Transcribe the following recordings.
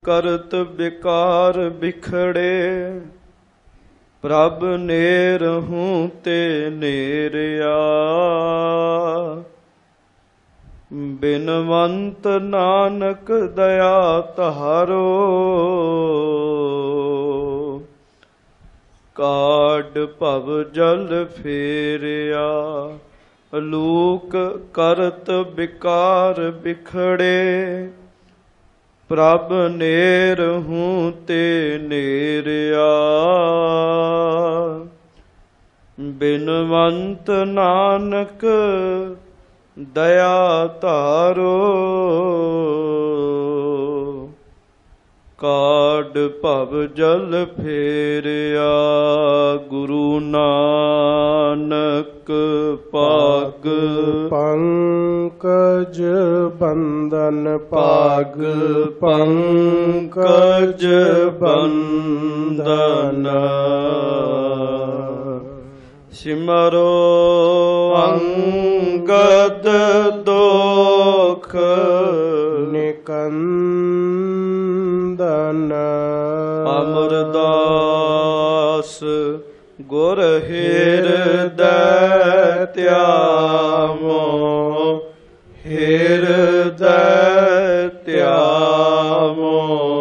ਕਰਤ ਵਿਕਾਰ ਬਿਖੜੇ, ਪ੍ਰਭ ਨੇਰਹੁ ਤੇ ਨੇਰਿਆ। ਬਿਨਵੰਤ ਨਾਨਕ ਦਇਆ ਤਹਾਰੋ, ਕਾਢ ਭਵ ਜਲ ਫੇਰਿਆ। ਅਲੂਕ ਕਰਤ ਵਿਕਾਰ ਬਿਖੜੇ, ਪ੍ਰਭ ਨੇਰਹੁ ਤੇ ਨੇਰਿਆ। ਬਿਨਵੰਤ ਨਾਨਕ ਦਇਆ ਧਾਰੋ, ਕਾਢ ਭਵ ਜਲ ਫੇਰਿਆ। ਗੁਰੂ ਨਾਨਕ ਪਗ ਪੰਕਜ ਬੰਦਨ, ਪਗ ਪੰਕਜ ਬੰਦਨ। ਸਿਮਰੋ ਅੰਗਦ ਦੋਖ ਨਿਕੰਦਨ। ਅਮਰਦਾਸ ਗੁਰ ਹਿਰਦੈ ਧਿਆਵੋ, ਹਿਰਦੈ ਧਿਆਵੋ।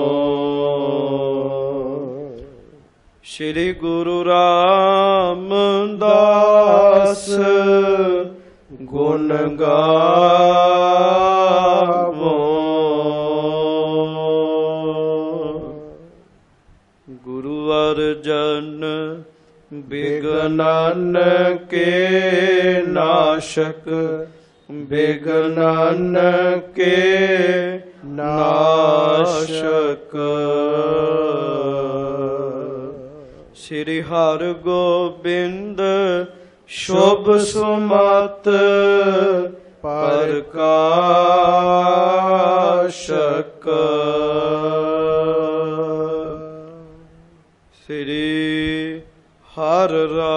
ਸ਼੍ਰੀ ਗੁਰੂ ਰਾਮਦਾਸ ਗੁਣ ਗਾਵੋ। ਗੁਰੂ ਅਰਜਨ ਬਿਘਨਨ ਕੇ ਨਾਸ਼ਕ, ਬਿਘਨਨ ਕੇ ਨਾਸ਼ਕ। ਸ੍ਰੀ ਹਰਿ ਗੋਬਿੰਦ ਸ਼ੁਭ ਸੁਮਤਿ ਪ੍ਰਕਾਸ਼ਕ। ਸ੍ਰੀ ਹਰਿ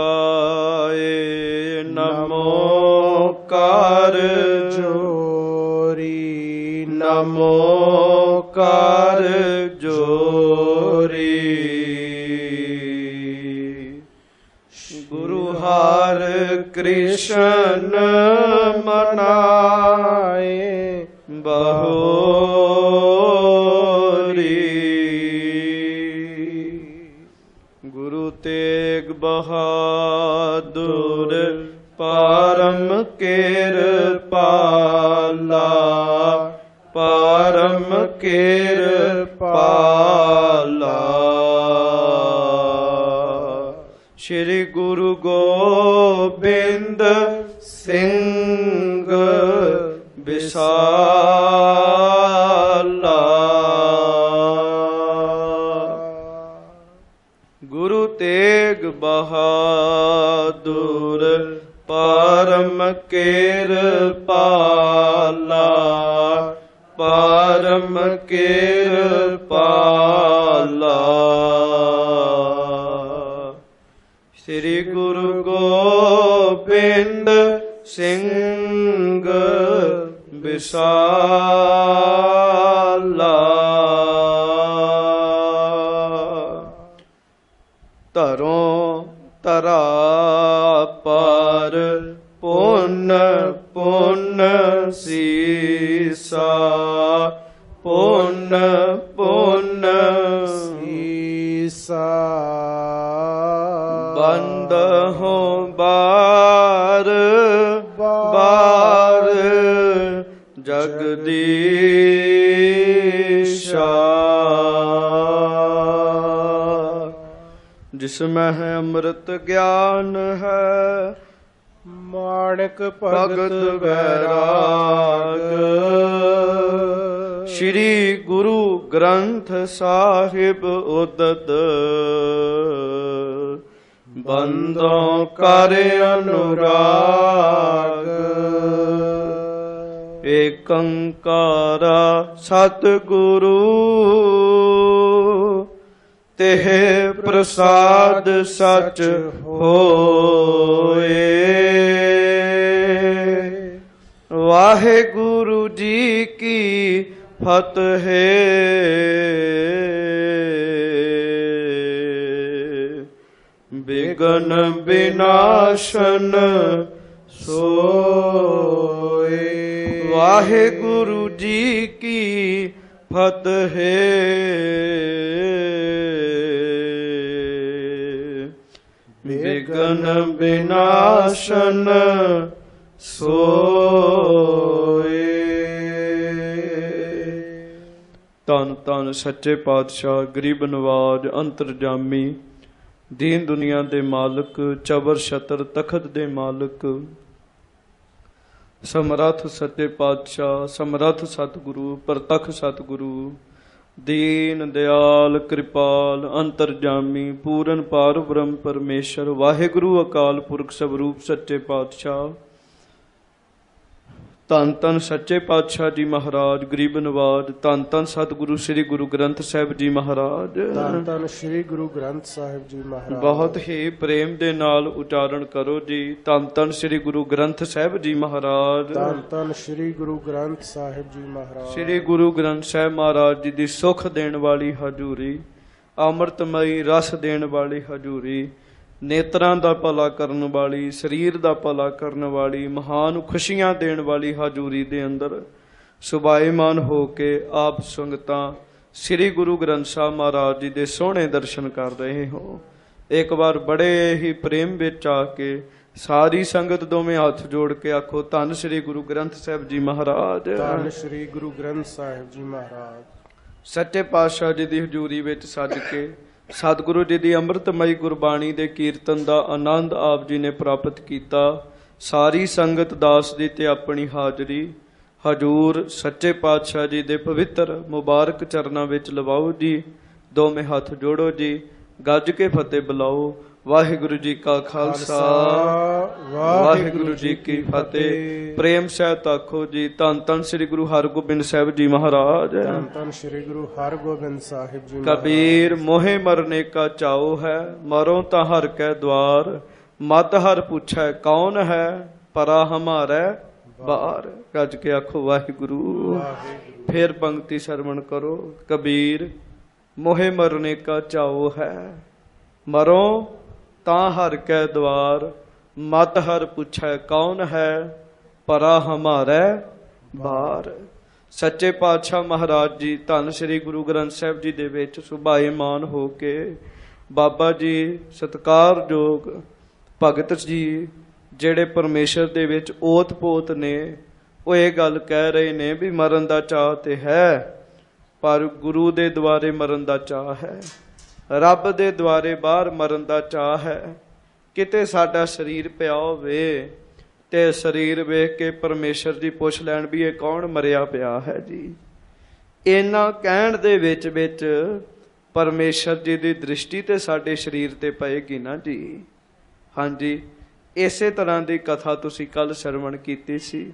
ਰਾਏ ਨਮੋ ਕਰ ਜੋਰੀ, ਨਮੋ ਕਰ ਜੋਰੀ। ਗੁਰੂ ਹਰਿ ਕ੍ਰਿਸ਼ਨ ਮਨਾਏ ਬਹੋਰੀ। ਗੁਰੂ ਤੇਗ ਬਹਾਦੁਰ ਪਰਮ ਕਿਰਪਾਲਾ, ਪਰਮ ਕਿਰਪਾਲਾ। ਸ਼੍ਰੀ ਗੁਰੂ ਗੋਬਿੰਦ ਸਿੰਘ ਵਿਸਾਲਾ। ਗੁਰੂ ਤੇਗ ਬਹਾਦੁਰ ਪਰਮ ਕਿਰਪਾਲਾ, ਪਰਮ ਕਿਰਪਾਲਾ। ਸ੍ਰੀ ਗੁਰੂ ਗੋਬਿੰਦ ਸਿੰਘ ਵਿਸਾਲਾ। ਧਰੋਂ ਧਰਾ ਪਰ ਪੁੰਨ ਪੁੰਨ ਸੀਸਾ, ਪੁੰਨ ਪੁੰਨ ਸੀਸਾ। ਬੰਦ ਹੋ ਬਾਰ ਬਾਰ ਜਗਦੀਸ਼ਾ। ਜਿਸ ਮਹਿ ਅੰਮ੍ਰਿਤ ਗਿਆਨ ਹੈ, ਮਾਣਕ ਭਗਤ ਵੈਰਾਗ। ਸ਼੍ਰੀ ਗੁਰੂ ਗ੍ਰੰਥ ਸਾਹਿਬ ਉਦਤ, ਬੰਦੋਂ ਕਰ ਅਨੁਰਾਗ। ਏਕੰਕਾਰ ਸਤਿਗੁਰੂ, ਤਿਹ ਪ੍ਰਸਾਦ ਸਚ ਹੋਏ। ਵਾਹਿਗੁਰੂ ਜੀ ਕੀ ਫਤਿਹ ਬਿਗਨ ਬਿਨਾਸ਼ਨ ਸੋਏ। ਵਾਹਿਗੁਰੂ ਜੀ ਕੀ ਫਤਿਹ ਬਿਗਨ ਬਿਨਾਸ਼ਨ ਸੋਏ। ਧੰਨ ਧੰਨ ਸੱਚੇ ਪਾਤਸ਼ਾਹ, ਗਰੀਬ ਨਵਾਜ, ਅੰਤਰਜਾਮੀ, ਦੀਨ ਦੁਨੀਆ ਦੇ ਮਾਲਕ, ਚਬਰ ਛਤਰ ਤਖਤ ਦੇ ਮਾਲਕ, ਸਮਰੱਥ ਸੱਚੇ ਪਾਤਸ਼ਾਹ, ਸਮਰੱਥ ਸਤਿਗੁਰੂ, ਪ੍ਰਤੱਖ ਸਤਿਗੁਰੂ, ਦੀਨ ਦਿਆਲ ਕਿਰਪਾਲ ਅੰਤਰਜਾਮੀ ਪੂਰਨ ਪਾਰ ਬ੍ਰਹਮ ਪਰਮੇਸ਼ਰ ਵਾਹਿਗੁਰੂ ਅਕਾਲ ਪੁਰਖ ਸਵਰੂਪ ਸੱਚੇ ਪਾਤਸ਼ਾਹ, ਧੰਨ ਧੰਨ ਸੱਚੇ ਪਾਤਸ਼ਾਹ ਜੀ ਮਹਾਰਾਜ, ਗਰੀਬ ਨਵਾਜ, ਧੰਨ ਧੰਨ ਸਤਿਗੁਰੂ ਸ੍ਰੀ ਗੁਰੂ ਗ੍ਰੰਥ ਸਾਹਿਬ ਜੀ ਮਹਾਰਾਜ, ਧੰਨ ਧੰਨ ਸ੍ਰੀ ਗੁਰੂ ਗ੍ਰੰਥ ਸਾਹਿਬ ਜੀ ਮਹਾਰਾਜ। ਬਹੁਤ ਹੀ ਪ੍ਰੇਮ ਦੇ ਨਾਲ ਉਚਾਰਨ ਕਰੋ ਜੀ। ਧੰਨ ਧੰਨ ਸ੍ਰੀ ਗੁਰੂ ਗ੍ਰੰਥ ਸਾਹਿਬ ਜੀ ਮਹਾਰਾਜ, ਧੰਨ ਧੰਨ ਸ੍ਰੀ ਗੁਰੂ ਗ੍ਰੰਥ ਸਾਹਿਬ ਜੀ ਮਹਾਰਾਜ। ਸ੍ਰੀ ਗੁਰੂ ਗ੍ਰੰਥ ਸਾਹਿਬ ਮਹਾਰਾਜ ਜੀ ਦੀ ਸੁਖ ਦੇਣ ਵਾਲੀ ਹਜ਼ੂਰੀ, ਅੰਮ੍ਰਿਤਮਈ ਰਸ ਦੇਣ ਵਾਲੀ ਹਜ਼ੂਰੀ, ਨੇਤਰਾਂ ਦਾ ਭਲਾ ਕਰਨ ਵਾਲੀ, ਸਰੀਰ ਦਾ ਭਲਾ ਕਰਨ ਵਾਲੀ, ਮਹਾਨ ਖੁਸ਼ੀਆਂ ਦੇਣ ਵਾਲੀ ਹਜ਼ੂਰੀ ਦੇ ਅੰਦਰ ਸੁਭਾਏਮਾਨ ਹੋ ਕੇ ਆਪ ਸੰਗਤਾਂ ਸ੍ਰੀ ਗੁਰੂ ਗ੍ਰੰਥ ਸਾਹਿਬ ਮਹਾਰਾਜ ਜੀ ਦੇ ਸੋਹਣੇ ਦਰਸ਼ਨ ਕਰ ਰਹੇ ਹੋ। ਇੱਕ ਵਾਰ ਬੜੇ ਹੀ ਪ੍ਰੇਮ ਵਿੱਚ ਆ ਕੇ ਸਾਰੀ ਸੰਗਤ ਦੋਵੇਂ ਹੱਥ ਜੋੜ ਕੇ ਆਖੋ, ਧੰਨ ਸ੍ਰੀ ਗੁਰੂ ਗ੍ਰੰਥ ਸਾਹਿਬ ਜੀ ਮਹਾਰਾਜ, ਧੰਨ ਸ੍ਰੀ ਗੁਰੂ ਗ੍ਰੰਥ ਸਾਹਿਬ ਜੀ ਮਹਾਰਾਜ। ਸੱਚੇ ਪਾਤਸ਼ਾਹ ਜੀ ਦੀ ਹਜ਼ੂਰੀ ਵਿੱਚ ਸੱਜ ਕੇ ਸਤਿਗੁਰੂ ਜੀ ਦੀ ਅੰਮ੍ਰਿਤਮਈ ਗੁਰਬਾਣੀ ਦੇ ਕੀਰਤਨ ਦਾ ਆਨੰਦ ਆਪ ਜੀ ਨੇ ਪ੍ਰਾਪਤ ਕੀਤਾ। ਸਾਰੀ ਸੰਗਤ ਦਾਸ ਦੀ ਤੇ ਆਪਣੀ ਹਾਜ਼ਰੀ ਹਜੂਰ ਸੱਚੇ ਪਾਤਸ਼ਾਹ ਜੀ ਦੇ ਪਵਿੱਤਰ ਮੁਬਾਰਕ ਚਰਨਾਂ ਵਿੱਚ ਲਵਾਓ ਜੀ। ਦੋਵੇਂ ਹੱਥ ਜੋੜੋ ਜੀ, ਗੱਜ ਕੇ ਫਤਿਹ ਬੁਲਾਓ। ਵਾਹਿਗੁਰੂ ਜੀ ਕਾ ਖਾਲਸਾ, ਵਾਹਿਗੁਰੂ ਜੀ ਕੀ ਫਤਿਹ। ਪ੍ਰੇਮ ਸਹਿਤ ਆਖੋ ਜੀ, ਧੰਨ ਧੰਨ ਸ੍ਰੀ ਗੁਰੂ ਹਰਗੋਬਿੰਦ ਸਾਹਿਬ ਜੀ ਮਹਾਰਾਜ, ਧੰਨ ਧੰਨ ਸ੍ਰੀ ਗੁਰੂ ਹਰਗੋਬਿੰਦ ਸਾਹਿਬ ਜੀ। ਕਬੀਰ ਮੋਹਿ ਮਰਨੇ ਕਾ ਚਾਉ ਹੈ, ਮਰੋ ਤਾਂ ਹਰ ਕੈ ਦਵਾਰ, ਮਤ ਹਰ ਪੁੱਛੈ ਕੌਣ ਹੈ, ਪਰਾ ਹਮਾਰੇ ਬਾਹਰ। ਗੱਜ ਕੇ ਆਖੋ ਵਾਹਿਗੁਰੂ। ਫਿਰ ਪੰਕਤੀ ਸਰਵਣ ਕਰੋ। ਕਬੀਰ ਮੋਹਿ ਮਰਨੇ ਕਾ ਚਾਉ ਹੈ, ਮਰੋ ਤਾਂ ਹਰ ਕੈ ਦਵਾਰ, ਮਤ ਹਰ ਪੁੱਛੈ ਕੌਣ ਹੈ, ਪਰਾ ਹਮਾਰੇ ਬਾਹਰ। ਸੱਚੇ ਪਾਤਸ਼ਾਹ ਮਹਾਰਾਜ ਜੀ ਧੰਨ ਸ੍ਰੀ ਗੁਰੂ ਗ੍ਰੰਥ ਸਾਹਿਬ ਜੀ ਦੇ ਵਿੱਚ ਸੁਭਾਏਮਾਨ ਹੋ ਕੇ ਬਾਬਾ ਜੀ ਸਤਿਕਾਰਯੋਗ ਭਗਤ ਜੀ ਜਿਹੜੇ ਪਰਮੇਸ਼ਰ ਦੇ ਵਿੱਚ ਓਤ ਪੋਤ ਨੇ, ਉਹ ਇਹ ਗੱਲ ਕਹਿ ਰਹੇ ਨੇ ਵੀ ਮਰਨ ਦਾ ਚਾਅ ਤੇ ਹੈ, ਪਰ ਗੁਰੂ ਦੇ ਦੁਆਰੇ ਮਰਨ ਦਾ ਚਾਅ ਹੈ, ਰੱਬ ਦੇ ਦੁਆਰੇ ਬਾਹਰ ਮਰਨ ਦਾ ਚਾਅ ਹੈ। ਕਿਤੇ ਸਾਡਾ ਸਰੀਰ ਪਿਆ ਹੋਵੇ ਤੇ ਸਰੀਰ ਵੇਖ ਕੇ ਪਰਮੇਸ਼ਰ ਦੀ ਪੁੱਛ ਲੈਣ ਵੀ ਇਹ ਕੌਣ ਮਰਿਆ ਪਿਆ ਹੈ ਜੀ। ਇਹਨਾਂ ਕਹਿਣ ਦੇ ਵਿੱਚ ਪਰਮੇਸ਼ਰ ਜੀ ਦੀ ਦ੍ਰਿਸ਼ਟੀ ਤੇ ਸਾਡੇ ਸਰੀਰ ਤੇ ਪਏਗੀ ਨਾ ਜੀ। ਹਾਂਜੀ, ਇਸੇ ਤਰ੍ਹਾਂ ਦੀ ਕਥਾ ਤੁਸੀਂ ਕੱਲ ਸਰਵਣ ਕੀਤੀ ਸੀ।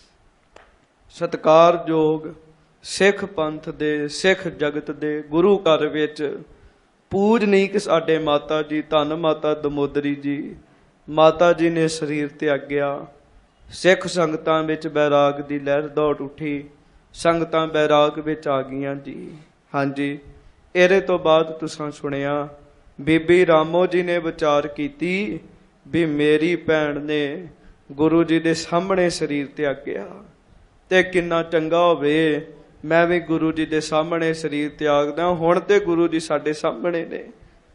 ਸਤਿਕਾਰਯੋਗ ਸਿੱਖ ਪੰਥ ਦੇ, ਸਿੱਖ ਜਗਤ ਦੇ ਗੁਰੂ ਘਰ ਵਿੱਚ ਪੂਜਨੀਕ ਸਾਡੇ ਮਾਤਾ ਜੀ, ਧੰਨ ਮਾਤਾ ਦਮੋਦਰੀ ਜੀ, ਮਾਤਾ ਜੀ ਨੇ ਸਰੀਰ ਤਿਆਗਿਆ। ਸਿੱਖ ਸੰਗਤਾਂ ਵਿੱਚ ਬੈਰਾਗ ਦੀ ਲਹਿਰ ਦੌੜ ਉੱਠੀ, ਸੰਗਤਾਂ ਬੈਰਾਗ ਵਿੱਚ ਆ ਗਈਆਂ ਜੀ। ਹਾਂਜੀ, ਇਹਦੇ ਤੋਂ ਬਾਅਦ ਤੁਸੀਂ ਸੁਣਿਆ ਬੀਬੀ ਰਾਮੋ ਜੀ ਨੇ ਵਿਚਾਰ ਕੀਤੀ ਵੀ ਮੇਰੀ ਭੈਣ ਨੇ ਗੁਰੂ ਜੀ ਦੇ ਸਾਹਮਣੇ ਸਰੀਰ ਤਿਆਗਿਆ ਤੇ ਕਿੰਨਾ ਚੰਗਾ ਹੋਵੇ ਮੈਂ ਵੀ ਗੁਰੂ ਜੀ ਦੇ ਸਾਹਮਣੇ ਸਰੀਰ ਤਿਆਗਦਾ। ਹੁਣ ਤੇ ਗੁਰੂ ਜੀ ਸਾਡੇ ਸਾਹਮਣੇ ਨੇ।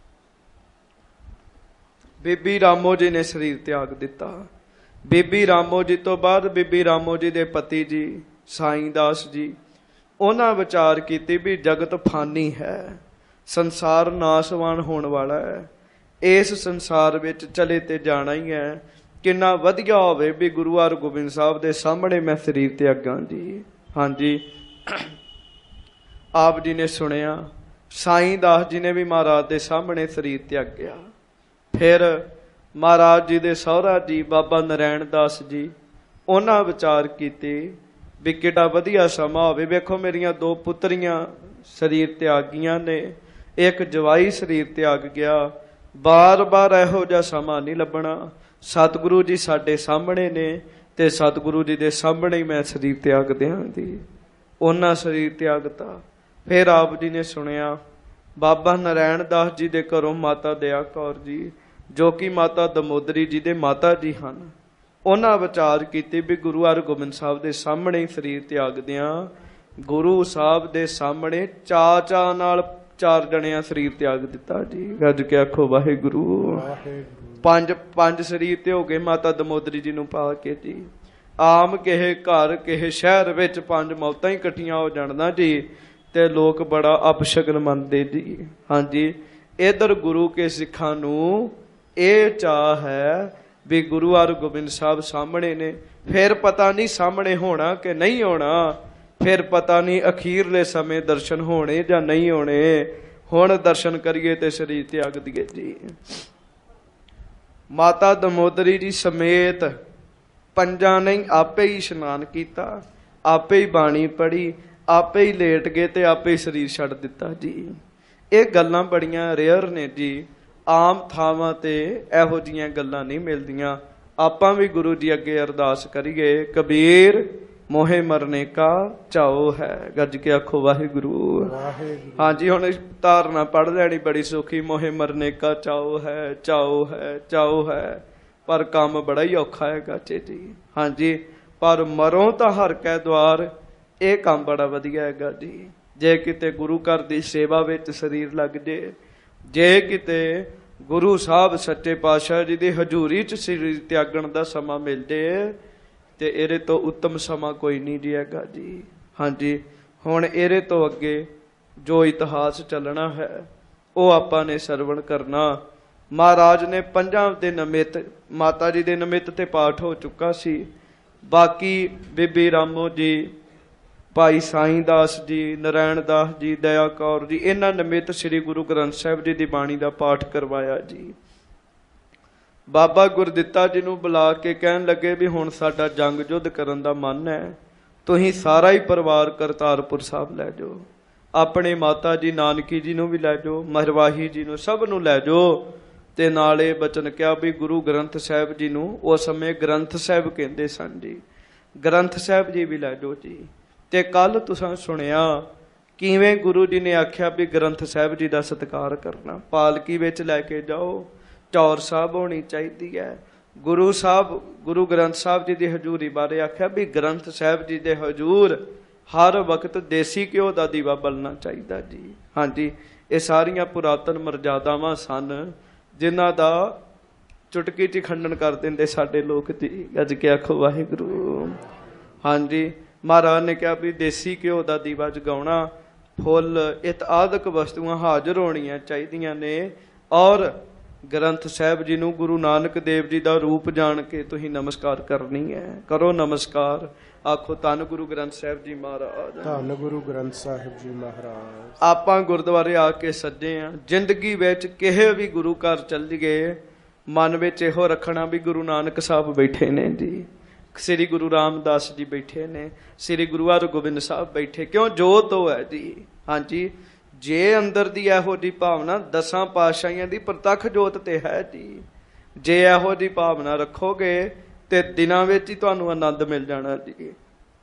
ਬੀਬੀ ਰਾਮੋ ਜੀ ਨੇ ਸਰੀਰ ਤਿਆਗ ਦਿੱਤਾ। ਬੀਬੀ ਰਾਮੋ ਜੀ ਤੋਂ ਬਾਅਦ ਬੀਬੀ ਰਾਮੋ ਜੀ ਦੇ ਪਤੀ ਜੀ ਸਾਈਂ ਦਾਸ ਜੀ, ਉਹਨਾਂ ਵਿਚਾਰ ਕੀਤੀ ਵੀ ਜਗਤ ਫਾਨੀ ਹੈ, ਸੰਸਾਰ ਨਾਸਵਾਨ ਹੋਣ ਵਾਲਾ ਹੈ, ਇਸ ਸੰਸਾਰ ਵਿੱਚ ਚਲੇ ਤੇ ਜਾਣਾ ਹੀ ਹੈ। ਕਿੰਨਾ ਵਧੀਆ ਹੋਵੇ ਵੀ ਗੁਰੂ ਹਰਗੋਬਿੰਦ ਸਾਹਿਬ ਦੇ ਸਾਹਮਣੇ ਮੈਂ ਸਰੀਰ ਤਿਆਗਾਂ ਜੀ। ਹਾਂਜੀ, ਆਪ ਜੀ ਨੇ ਸੁਣਿਆ ਸਾਈਂ ਦਾਸ ਜੀ ਨੇ ਵੀ ਮਹਾਰਾਜ ਦੇ ਸਾਹਮਣੇ ਸਰੀਰ ਤਿਆਗਿਆ। ਫਿਰ ਮਹਾਰਾਜ ਜੀ ਦੇ ਸਹੁਰਾ ਜੀ ਬਾਬਾ ਨਰੈਣ ਦਾਸ ਜੀ, ਉਹਨਾਂ ਵਿਚਾਰ ਕੀਤੀ ਵੀ ਕਿੱਡਾ ਵਧੀਆ ਸਮਾਂ ਹੋਵੇ। ਵੇਖੋ ਮੇਰੀਆਂ ਦੋ ਪੁੱਤਰੀਆਂ ਸਰੀਰ ਤਿਆਗ ਗਈਆਂ ਨੇ, ਇੱਕ ਜਵਾਈ ਸਰੀਰ ਤਿਆਗ ਗਿਆ, ਬਾਰ-ਬਾਰ ਇਹੋ ਜਿਹਾ ਸਮਾਂ ਨਹੀਂ ਲੱਭਣਾ। ਸਤਿਗੁਰੂ ਜੀ ਸਾਡੇ ਸਾਹਮਣੇ ਨੇ ਤੇ ਸਤਿਗੁਰੂ ਜੀ ਦੇ ਸਾਹਮਣੇ ਹੀ ਮੈਂ ਸਰੀਰ ਤਿਆਗ ਦਿਆਂਗੀ। ਉਹਨਾਂ ਸਰੀਰ ਤਿਆਗਤਾ। ਫਿਰ ਆਪ ਜੀ ਨੇ ਸੁਣਿਆ ਬਾਬਾ ਨਰੈਣ ਦਾਸ ਜੀ ਦੇ ਘਰੋਂ ਮਾਤਾ ਦਇਆ ਕੌਰ ਜੀ, ਜੋ ਕਿ ਮਾਤਾ ਦਮੋਦਰੀ ਜੀ ਦੇ ਮਾਤਾ ਜੀ ਹਨ, ਉਹਨਾਂ ਵਿਚਾਰ ਕੀਤੀ ਵੀ ਗੁਰੂ ਹਰਗੋਬਿੰਦ ਸਾਹਿਬ ਦੇ ਸਾਹਮਣੇ ਸਰੀਰ ਤਿਆਗਦਿਆਂ, ਗੁਰੂ ਸਾਹਿਬ ਦੇ ਸਾਹਮਣੇ ਚਾਅ ਨਾਲ 4 ਜਣਿਆਂ ਸਰੀਰ ਤਿਆਗ ਦਿੱਤਾ ਜੀ। ਗੱਜ ਕੇ ਆਖੋ ਵਾਹਿਗੁਰੂ। ਪੰਜ ਸਰੀਰ ਤੇ ਹੋ ਗਏ ਮਾਤਾ ਦਮੋਦਰੀ ਜੀ ਨੂੰ ਪਾ ਕੇ ਜੀ। ਆਮ ਕਿਸੇ ਘਰ ਕਿਸੇ ਸ਼ਹਿਰ ਵਿੱਚ 5 ਮੌਤਾਂ ਹੀ ਇਕੱਠੀਆਂ ਹੋ ਜਾਣਦਾ ਜੀ, ਤੇ ਲੋਕ ਬੜਾ ਅਪਸ਼ਗਨ ਮੰਨਦੇ ਜੀ। ਹਾਂਜੀ, ਇਧਰ ਗੁਰੂ ਕੇ ਸਿੱਖਾਂ ਨੂੰ ਇਹ ਚਾਅ ਹੈ ਵੀ ਗੁਰੂ ਹਰਗੋਬਿੰਦ ਸਾਹਿਬ ਸਾਹਮਣੇ ਨੇ। ਫਿਰ ਪਤਾ ਨਹੀਂ ਸਾਹਮਣੇ ਹੋਣਾ ਕਿ ਨਹੀਂ ਹੋਣਾ, ਫਿਰ ਪਤਾ ਨਹੀਂ ਅਖੀਰਲੇ ਸਮੇਂ ਦਰਸ਼ਨ ਹੋਣੇ ਜਾਂ ਨਹੀਂ ਹੋਣੇ। ਹੁਣ ਦਰਸ਼ਨ ਕਰੀਏ ਤੇ ਸਰੀਰ ਤਿਆਗ ਦਈਏ ਜੀ। ਮਾਤਾ ਦਮੋਦਰੀ ਜੀ ਸਮੇਤ 5 ਨੇ ਆਪੇ ਹੀ ਇਸ਼ਨਾਨ ਕੀਤਾ, ਆਪੇ ਹੀ ਬਾਣੀ ਪੜ੍ਹੀ, ਆਪੇ ਹੀ ਲੇਟ ਗਏ ਤੇ ਆਪੇ ਹੀ ਸਰੀਰ ਛੱਡ ਦਿੱਤਾ ਜੀ। ਇਹ ਗੱਲਾਂ ਬੜੀਆਂ ਰੇਅਰ ਨੇ ਜੀ, ਆਮ ਥਾਵਾਂ ਤੇ ਇਹੋ ਜਿਹੀਆਂ ਗੱਲਾਂ ਨਹੀਂ ਮਿਲਦੀਆਂ। ਆਪਾਂ ਵੀ ਗੁਰੂ ਜੀ ਅੱਗੇ ਅਰਦਾਸ ਕਰੀਏ, ਕਬੀਰ ਮੋਹੇ ਮਰਨੇ ਕਾ ਚਾਓ ਹੈ। ਗੱਜ ਕੇ ਆਖੋ ਵਾਹਿਗੁਰੂ। ਹਾਂਜੀ, ਹੁਣ ਧਾਰਨਾ ਪੜ੍ਹ ਲੈਣੀ ਬੜੀ ਸੌਖੀ, ਮੋਹੇ ਮਰਨੇ ਕਾ ਚਾਓ ਹੈ, ਚਾਓ ਹੈ, ਚਾਓ ਹੈ, ਪਰ ਕੰਮ ਬੜਾ ਹੀ ਔਖਾ ਹੈ ਗਾਚੇ ਜੀ। ਹਾਂਜੀ, ਪਰ ਮਰੋ ਤਾਂ ਹਰ ਕੈ ਦੁਆਰ, ਇਹ ਕੰਮ ਬੜਾ ਵਧੀਆ ਹੈਗਾ ਜੀ। ਜੇ ਕਿਤੇ ਗੁਰੂ ਘਰ ਦੀ ਸੇਵਾ ਵਿੱਚ ਸਰੀਰ ਲੱਗ ਜੇ ਕਿਤੇ ਗੁਰੂ ਸਾਹਿਬ ਸੱਚੇ ਪਾਤਸ਼ਾਹ ਜੀ ਦੀ ਹਜ਼ੂਰੀ 'ਚ ਸਰੀਰ ਤਿਆਗਣ ਦਾ ਸਮਾਂ ਮਿਲ ਜੇ, ਤੇ ਇਹਦੇ ਤੋਂ ਉੱਤਮ ਸਮਾਂ ਕੋਈ ਨਹੀਂ ਜੀ ਹੈਗਾ ਜੀ। ਹਾਂਜੀ, ਹੁਣ ਇਹਦੇ ਤੋਂ ਅੱਗੇ ਜੋ ਇਤਿਹਾਸ ਚੱਲਣਾ ਹੈ ਉਹ ਆਪਾਂ ਨੇ ਸਰਵਣ ਕਰਨਾ। ਮਹਾਰਾਜ ਨੇ 5 ਦੇ ਨਿਮਿਤ, ਮਾਤਾ ਜੀ ਦੇ ਨਿਮਿਤ ਤੇ ਪਾਠ ਹੋ ਚੁੱਕਾ ਸੀ। ਬਾਕੀ ਬੀਬੀ ਰਾਮੋ ਜੀ, ਭਾਈ ਸਾਈਂ ਦਾਸ ਜੀ, ਨਰੈਣ ਦਾਸ ਜੀ, ਦਇਆ ਕੌਰ ਜੀ, ਇਹਨਾਂ ਨਿਮਿਤ ਸ੍ਰੀ ਗੁਰੂ ਗ੍ਰੰਥ ਸਾਹਿਬ ਜੀ ਦੀ ਬਾਣੀ ਦਾ ਪਾਠ ਕਰਵਾਇਆ ਜੀ। ਬਾਬਾ ਗੁਰਦਿੱਤਾ ਜੀ ਨੂੰ ਬੁਲਾ ਕੇ ਕਹਿਣ ਲੱਗੇ ਵੀ ਹੁਣ ਸਾਡਾ ਜੰਗ ਯੁੱਧ ਕਰਨ ਦਾ ਮਨ ਹੈ, ਤੁਸੀਂ ਸਾਰਾ ਹੀ ਪਰਿਵਾਰ ਕਰਤਾਰਪੁਰ ਸਾਹਿਬ ਲੈ ਜਾਓ, ਆਪਣੇ ਮਾਤਾ ਜੀ ਨਾਨਕੀ ਜੀ ਨੂੰ ਵੀ ਲੈ ਜਾਓ, ਮਹਿਰਵਾਹੀ ਜੀ ਨੂੰ, ਸਭ ਨੂੰ ਲੈ ਜਾਓ। ਤੇ ਨਾਲੇ ਬਚਨ ਕਿਹਾ ਵੀ ਗੁਰੂ ਗ੍ਰੰਥ ਸਾਹਿਬ ਜੀ ਨੂੰ ਉਸ ਸਮੇਂ ਗ੍ਰੰਥ ਸਾਹਿਬ ਕਹਿੰਦੇ ਸਨ ਜੀ, ਗ੍ਰੰਥ ਸਾਹਿਬ ਜੀ ਵੀ ਲੈ ਜਾਓ ਜੀ। ਤੇ ਕੱਲ ਤੁਸੀਂ ਸੁਣਿਆ ਕਿਵੇਂ ਗੁਰੂ ਜੀ ਨੇ ਆਖਿਆ ਵੀ ਗ੍ਰੰਥ ਸਾਹਿਬ ਜੀ ਦਾ ਸਤਿਕਾਰ ਕਰਨਾ, ਪਾਲਕੀ ਵਿੱਚ ਲੈ ਕੇ ਜਾਓ, ਚੌਰ ਸਾਹਿਬ ਹੋਣੀ ਚਾਹੀਦੀ ਹੈ। ਗੁਰੂ ਸਾਹਿਬ, ਗੁਰੂ ਗ੍ਰੰਥ ਸਾਹਿਬ ਜੀ ਦੀ ਹਜ਼ੂਰੀ ਬਾਰੇ ਆਖਿਆ ਵੀ ਗ੍ਰੰਥ ਸਾਹਿਬ ਜੀ ਦੇ ਹਜ਼ੂਰ ਹਰ ਵਕਤ ਦੇਸੀ ਘਿਓ ਦਾ ਦੀਵਾ ਬਲਣਾ ਚਾਹੀਦਾ ਜੀ। ਹਾਂਜੀ, ਇਹ ਸਾਰੀਆਂ ਪੁਰਾਤਨ ਮਰਜ਼ਾਦਾਵਾਂ ਸਨ ਜਿਨ੍ਹਾਂ ਦਾ ਚੁਟਕੀ 'ਚ ਖੰਡਨ ਕਰ ਦਿੰਦੇ ਸਾਡੇ ਲੋਕ ਜੀ। ਗੱਜ ਕੇ ਆਖੋ ਵਾਹਿਗੁਰੂ। ਹਾਂਜੀ, ਮਹਾਰਾਜ ਨੇ ਕਿਹਾ ਵੀ ਦੇਸੀ ਘਿਓ ਦਾ ਦੀਵਾ ਜਗਾਉਣਾ, ਫੁੱਲ ਇਤਆਦਿਕ ਵਸਤੂਆਂ ਹਾਜ਼ਰ ਹੋਣੀਆਂ ਚਾਹੀਦੀਆਂ ਨੇ। ਔਰ ਗ੍ਰੰਥ ਸਾਹਿਬ ਜੀ ਨੂੰ ਗੁਰੂ ਨਾਨਕ ਦੇਵ ਜੀ ਦਾ ਰੂਪ ਜਾਣ ਕੇ ਤੁਸੀਂ ਨਮਸਕਾਰ ਕਰਨੀ ਹੈ। ਕਰੋ ਨਮਸਕਾਰ, ਆਖੋ ਧੰਨ ਗੁਰੂ ਗ੍ਰੰਥ ਸਾਹਿਬ ਜੀ ਮਹਾਰਾਜ, ਧੰਨ ਗੁਰੂ ਗ੍ਰੰਥ ਸਾਹਿਬ ਜੀ ਮਹਾਰਾਜ। ਆਪਾਂ ਗੁਰਦੁਆਰੇ ਆ ਕੇ ਸੱਜੇ ਆ। ਜ਼ਿੰਦਗੀ ਵਿੱਚ ਕਿਸੇ ਵੀ ਗੁਰੂ ਘਰ ਚੱਲ ਗਏ, ਮਨ ਵਿੱਚ ਇਹੋ ਰੱਖਣਾ ਵੀ ਗੁਰੂ ਨਾਨਕ ਸਾਹਿਬ ਬੈਠੇ ਨੇ ਜੀ, ਸ੍ਰੀ ਗੁਰੂ ਰਾਮਦਾਸ ਜੀ ਬੈਠੇ ਨੇ, ਸ੍ਰੀ ਗੁਰੂ ਹਰਗੋਬਿੰਦ ਸਾਹਿਬ ਬੈਠੇ। ਕਿਉਂ? ਜੋਤ ਉਹ ਹੈ ਜੀ। ਹਾਂਜੀ, ਜੇ ਅੰਦਰ ਦੀ ਇਹੋ ਜਿਹੀ ਭਾਵਨਾ 10 ਪਾਤਸ਼ਾਹੀਆਂ ਦੀ ਪ੍ਰਤੱਖ ਜੋਤ ਤੇ ਹੈ ਜੀ। ਜੇ ਇਹੋ ਜਿਹੀ ਭਾਵਨਾ ਰੱਖੋਗੇ ਤੇ ਦਿਨਾਂ ਵਿੱਚ ਹੀ ਤੁਹਾਨੂੰ ਆਨੰਦ ਮਿਲ ਜਾਣਾ ਜੀ।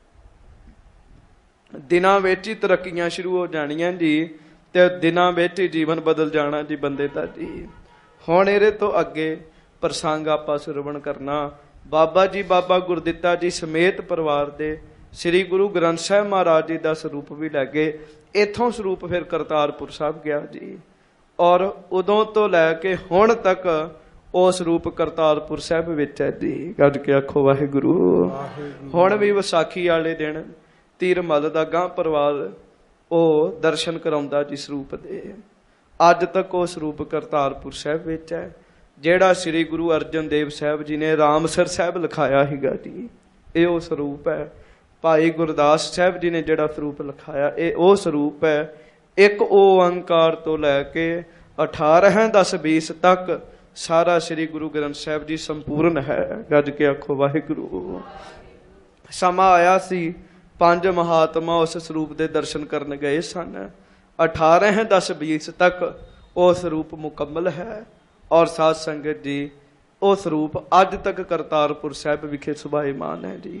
ਦਿਨਾਂ ਵਿੱਚ ਹੀ ਤਰੱਕੀਆਂ ਸ਼ੁਰੂ ਹੋ ਜਾਣੀਆਂ ਜੀ, ਤੇ ਦਿਨਾਂ ਵਿੱਚ ਹੀ ਜੀਵਨ ਬਦਲ ਜਾਣਾ ਜੀ ਬੰਦੇ ਦਾ ਜੀ। ਹੁਣ ਇਹਦੇ ਤੋਂ ਅੱਗੇ ਪ੍ਰਸੰਗ ਆਪਾਂ ਸਰਵਣ ਕਰਨਾ। ਬਾਬਾ ਜੀ, ਬਾਬਾ ਗੁਰਦਿੱਤਾ ਜੀ ਸਮੇਤ ਪਰਿਵਾਰ ਦੇ ਸ੍ਰੀ ਗੁਰੂ ਗ੍ਰੰਥ ਸਾਹਿਬ ਮਹਾਰਾਜ ਜੀ ਦਾ ਸਰੂਪ ਵੀ ਲੈ ਗਏ। ਇੱਥੋਂ ਸਰੂਪ ਫਿਰ ਕਰਤਾਰਪੁਰ ਸਾਹਿਬ ਗਿਆ ਜੀ। ਔਰ ਉਦੋਂ ਤੋਂ ਲੈ ਕੇ ਹੁਣ ਤੱਕ ਉਹ ਸਰੂਪ ਕਰਤਾਰਪੁਰ ਸਾਹਿਬ ਵਿੱਚ ਹੈ ਜੀ। ਗੱਜ ਕੇ ਆਖੋ ਵਾਹਿਗੁਰੂ। ਹੁਣ ਵੀ ਵਿਸਾਖੀ ਵਾਲੇ ਦਿਨ ਤੀਰਮਲ ਦਾ ਗਾਂ ਪਰਿਵਾਰ ਉਹ ਦਰਸ਼ਨ ਕਰਾਉਂਦਾ ਜੀ ਸਰੂਪ ਦੇ। ਅੱਜ ਤੱਕ ਉਹ ਸਰੂਪ ਕਰਤਾਰਪੁਰ ਸਾਹਿਬ ਵਿੱਚ ਹੈ, ਜਿਹੜਾ ਸ੍ਰੀ ਗੁਰੂ ਅਰਜਨ ਦੇਵ ਸਾਹਿਬ ਜੀ ਨੇ ਰਾਮਸਰ ਸਾਹਿਬ ਲਿਖਾਇਆ ਸੀਗਾ ਜੀ। ਇਹ ਉਹ ਸਰੂਪ ਹੈ। ਭਾਈ ਗੁਰਦਾਸ ਸਾਹਿਬ ਜੀ ਨੇ ਜਿਹੜਾ ਸਰੂਪ ਲਿਖਾਇਆ, ਇਹ ਉਹ ਸਰੂਪ ਹੈ। 1 ਓੰਕਾਰ ਤੋਂ ਲੈ ਕੇ 18 10 20 ਤੱਕ ਸਾਰਾ ਸ੍ਰੀ ਗੁਰੂ ਗ੍ਰੰਥ ਸਾਹਿਬ ਜੀ ਸੰਪੂਰਨ ਹੈ। ਗੱਜ ਕੇ ਆਖੋ ਵਾਹਿਗੁਰੂ। ਸਮਾਂ ਆਇਆ ਸੀ 5 ਮਹਾਤਮਾ ਉਸ ਸਰੂਪ ਦੇ ਦਰਸ਼ਨ ਕਰਨ ਗਏ ਸਨ। 18 10 20 ਤੱਕ ਉਹ ਸਰੂਪ ਮੁਕੰਮਲ ਹੈ। ਔਰ ਸਾਧ ਸੰਗਤ ਜੀ, ਉਹ ਸਰੂਪ ਅੱਜ ਤੱਕ ਕਰਤਾਰਪੁਰ ਸਾਹਿਬ ਵਿਖੇ ਸੁਭਾਈਮਾਨ ਹੈ ਜੀ।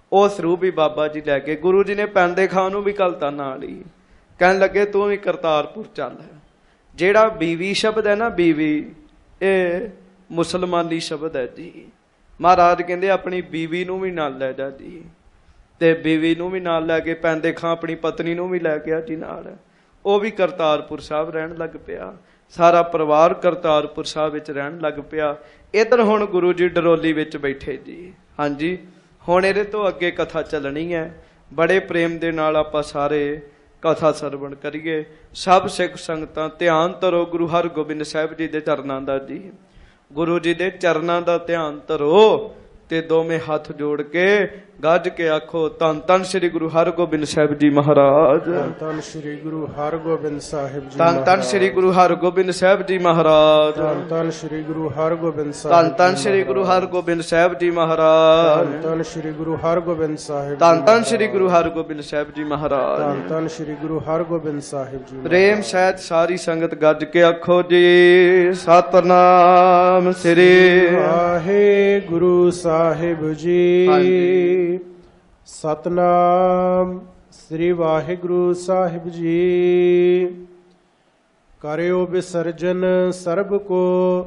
ਉਹ ਸਰੂਪ ਵੀ ਬਾਬਾ ਜੀ ਲੈ ਕੇ ਗੁਰੂ ਜੀ ਨੇ ਪੈਂਦੇ ਖਾਂ ਨੂੰ ਵੀ ਘਲਤਾ ਨਾਲ ਹੀ। ਕਹਿਣ ਲੱਗੇ ਤੂੰ ਵੀ ਕਰਤਾਰਪੁਰ ਚੱਲ। ਜਿਹੜਾ ਬੀਵੀ ਸ਼ਬਦ ਹੈ ਨਾ, ਬੀਵੀ, ਇਹ ਮੁਸਲਮਾਨੀ ਸ਼ਬਦ ਹੈ ਜੀ। ਮਹਾਰਾਜ ਕਹਿੰਦੇ ਆਪਣੀ ਬੀਵੀ ਨੂੰ ਵੀ ਨਾਲ ਲੈ ਜਾ ਜੀ। ਤੇ ਬੀਵੀ ਨੂੰ ਵੀ ਨਾਲ ਲੈ ਕੇ ਪੈਂਦੇ ਖਾਂ ਆਪਣੀ ਪਤਨੀ ਨੂੰ ਵੀ ਲੈ ਗਿਆ ਜੀ ਨਾਲ। ਉਹ ਵੀ ਕਰਤਾਰਪੁਰ ਸਾਹਿਬ ਰਹਿਣ ਲੱਗ ਪਿਆ। ਸਾਰਾ ਪਰਿਵਾਰ ਕਰਤਾਰਪੁਰ ਸਾਹਿਬ ਵਿੱਚ ਰਹਿਣ ਲੱਗ ਪਿਆ। ਇੱਧਰ ਹੁਣ ਗੁਰੂ ਜੀ ਡਰੋਲੀ ਵਿੱਚ ਬੈਠੇ ਜੀ। ਹਾਂਜੀ, ਹੁਣ ਇਹਦੇ ਤੋਂ ਅੱਗੇ ਕਥਾ ਚੱਲਣੀ ਹੈ। ਬੜੇ ਪ੍ਰੇਮ ਦੇ ਨਾਲ ਆਪਾਂ ਸਾਰੇ ਕਥਾ ਸਰਵਣ ਕਰੀਏ। ਸਭ ਸਿੱਖ ਸੰਗਤਾਂ ਧਿਆਨ ਧਰੋ ਗੁਰੂ ਹਰਗੋਬਿੰਦ ਸਾਹਿਬ ਜੀ ਦੇ ਚਰਨਾਂ ਦਾ ਜੀ। ਗੁਰੂ ਜੀ ਦੇ ਚਰਨਾਂ ਦਾ ਧਿਆਨ ਧਰੋ ਤੇ ਦੋਵੇਂ ਹੱਥ ਜੋੜ ਕੇ ਗੱਜ ਕੇ ਆਖੋ ਧੰਨ ਧੰਨ ਸ੍ਰੀ ਗੁਰੂ ਹਰਗੋਬਿੰਦ ਸਾਹਿਬ ਜੀ ਮਹਾਰਾਜ। ਧੰਨ ਧੰਨ ਸ੍ਰੀ ਗੁਰੂ ਹਰਗੋਬਿੰਦ ਸਾਹਿਬ ਜੀ ਧੰਨ ਧੰਨ ਸ੍ਰੀ ਗੁਰੂ ਹਰਗੋਬਿੰਦ ਸਾਹਿਬ ਜੀ ਮਹਾਰਾਜ। ਧੰਨ ਧੰਨ ਸ੍ਰੀ ਗੁਰੂ ਹਰਗੋਬਿੰਦ ਸਾਹਿਬ। ਧੰਨ ਧੰਨ ਸ੍ਰੀ ਗੁਰੂ ਹਰਗੋਬਿੰਦ ਸਾਹਿਬ ਜੀ ਮਹਾਰਾਜ। ਧੰਨ ਧੰਨ ਸ੍ਰੀ ਗੁਰੂ ਹਰਗੋਬਿੰਦ ਸਾਹਿਬ। ਧੰਨ ਧੰਨ ਸ੍ਰੀ ਗੁਰੂ ਹਰਗੋਬਿੰਦ ਸਾਹਿਬ ਜੀ ਮਹਾਰਾਜ। ਧੰਨ ਧੰਨ ਸ੍ਰੀ ਗੁਰੂ ਹਰਗੋਬਿੰਦ ਸਾਹਿਬ ਜੀ। ਪ੍ਰੇਮ ਸਹਿਤ ਸਾਰੀ ਸੰਗਤ ਗੱਜ ਕੇ ਆਖੋ ਜੀ ਸਤਨਾਮ ਸ੍ਰੀ ਵਾਹਿਗੁਰੂ ਸਾਹਿਬ ਜੀ। ਹਾਂਜੀ। ਸਤਨਾਮ ਸ੍ਰੀ ਵਾਹਿਗੁਰੂ ਸਾਹਿਬ ਜੀ। ਕਰਿਓ ਵਿਸਰਜਨ ਸਰਬ ਕੋ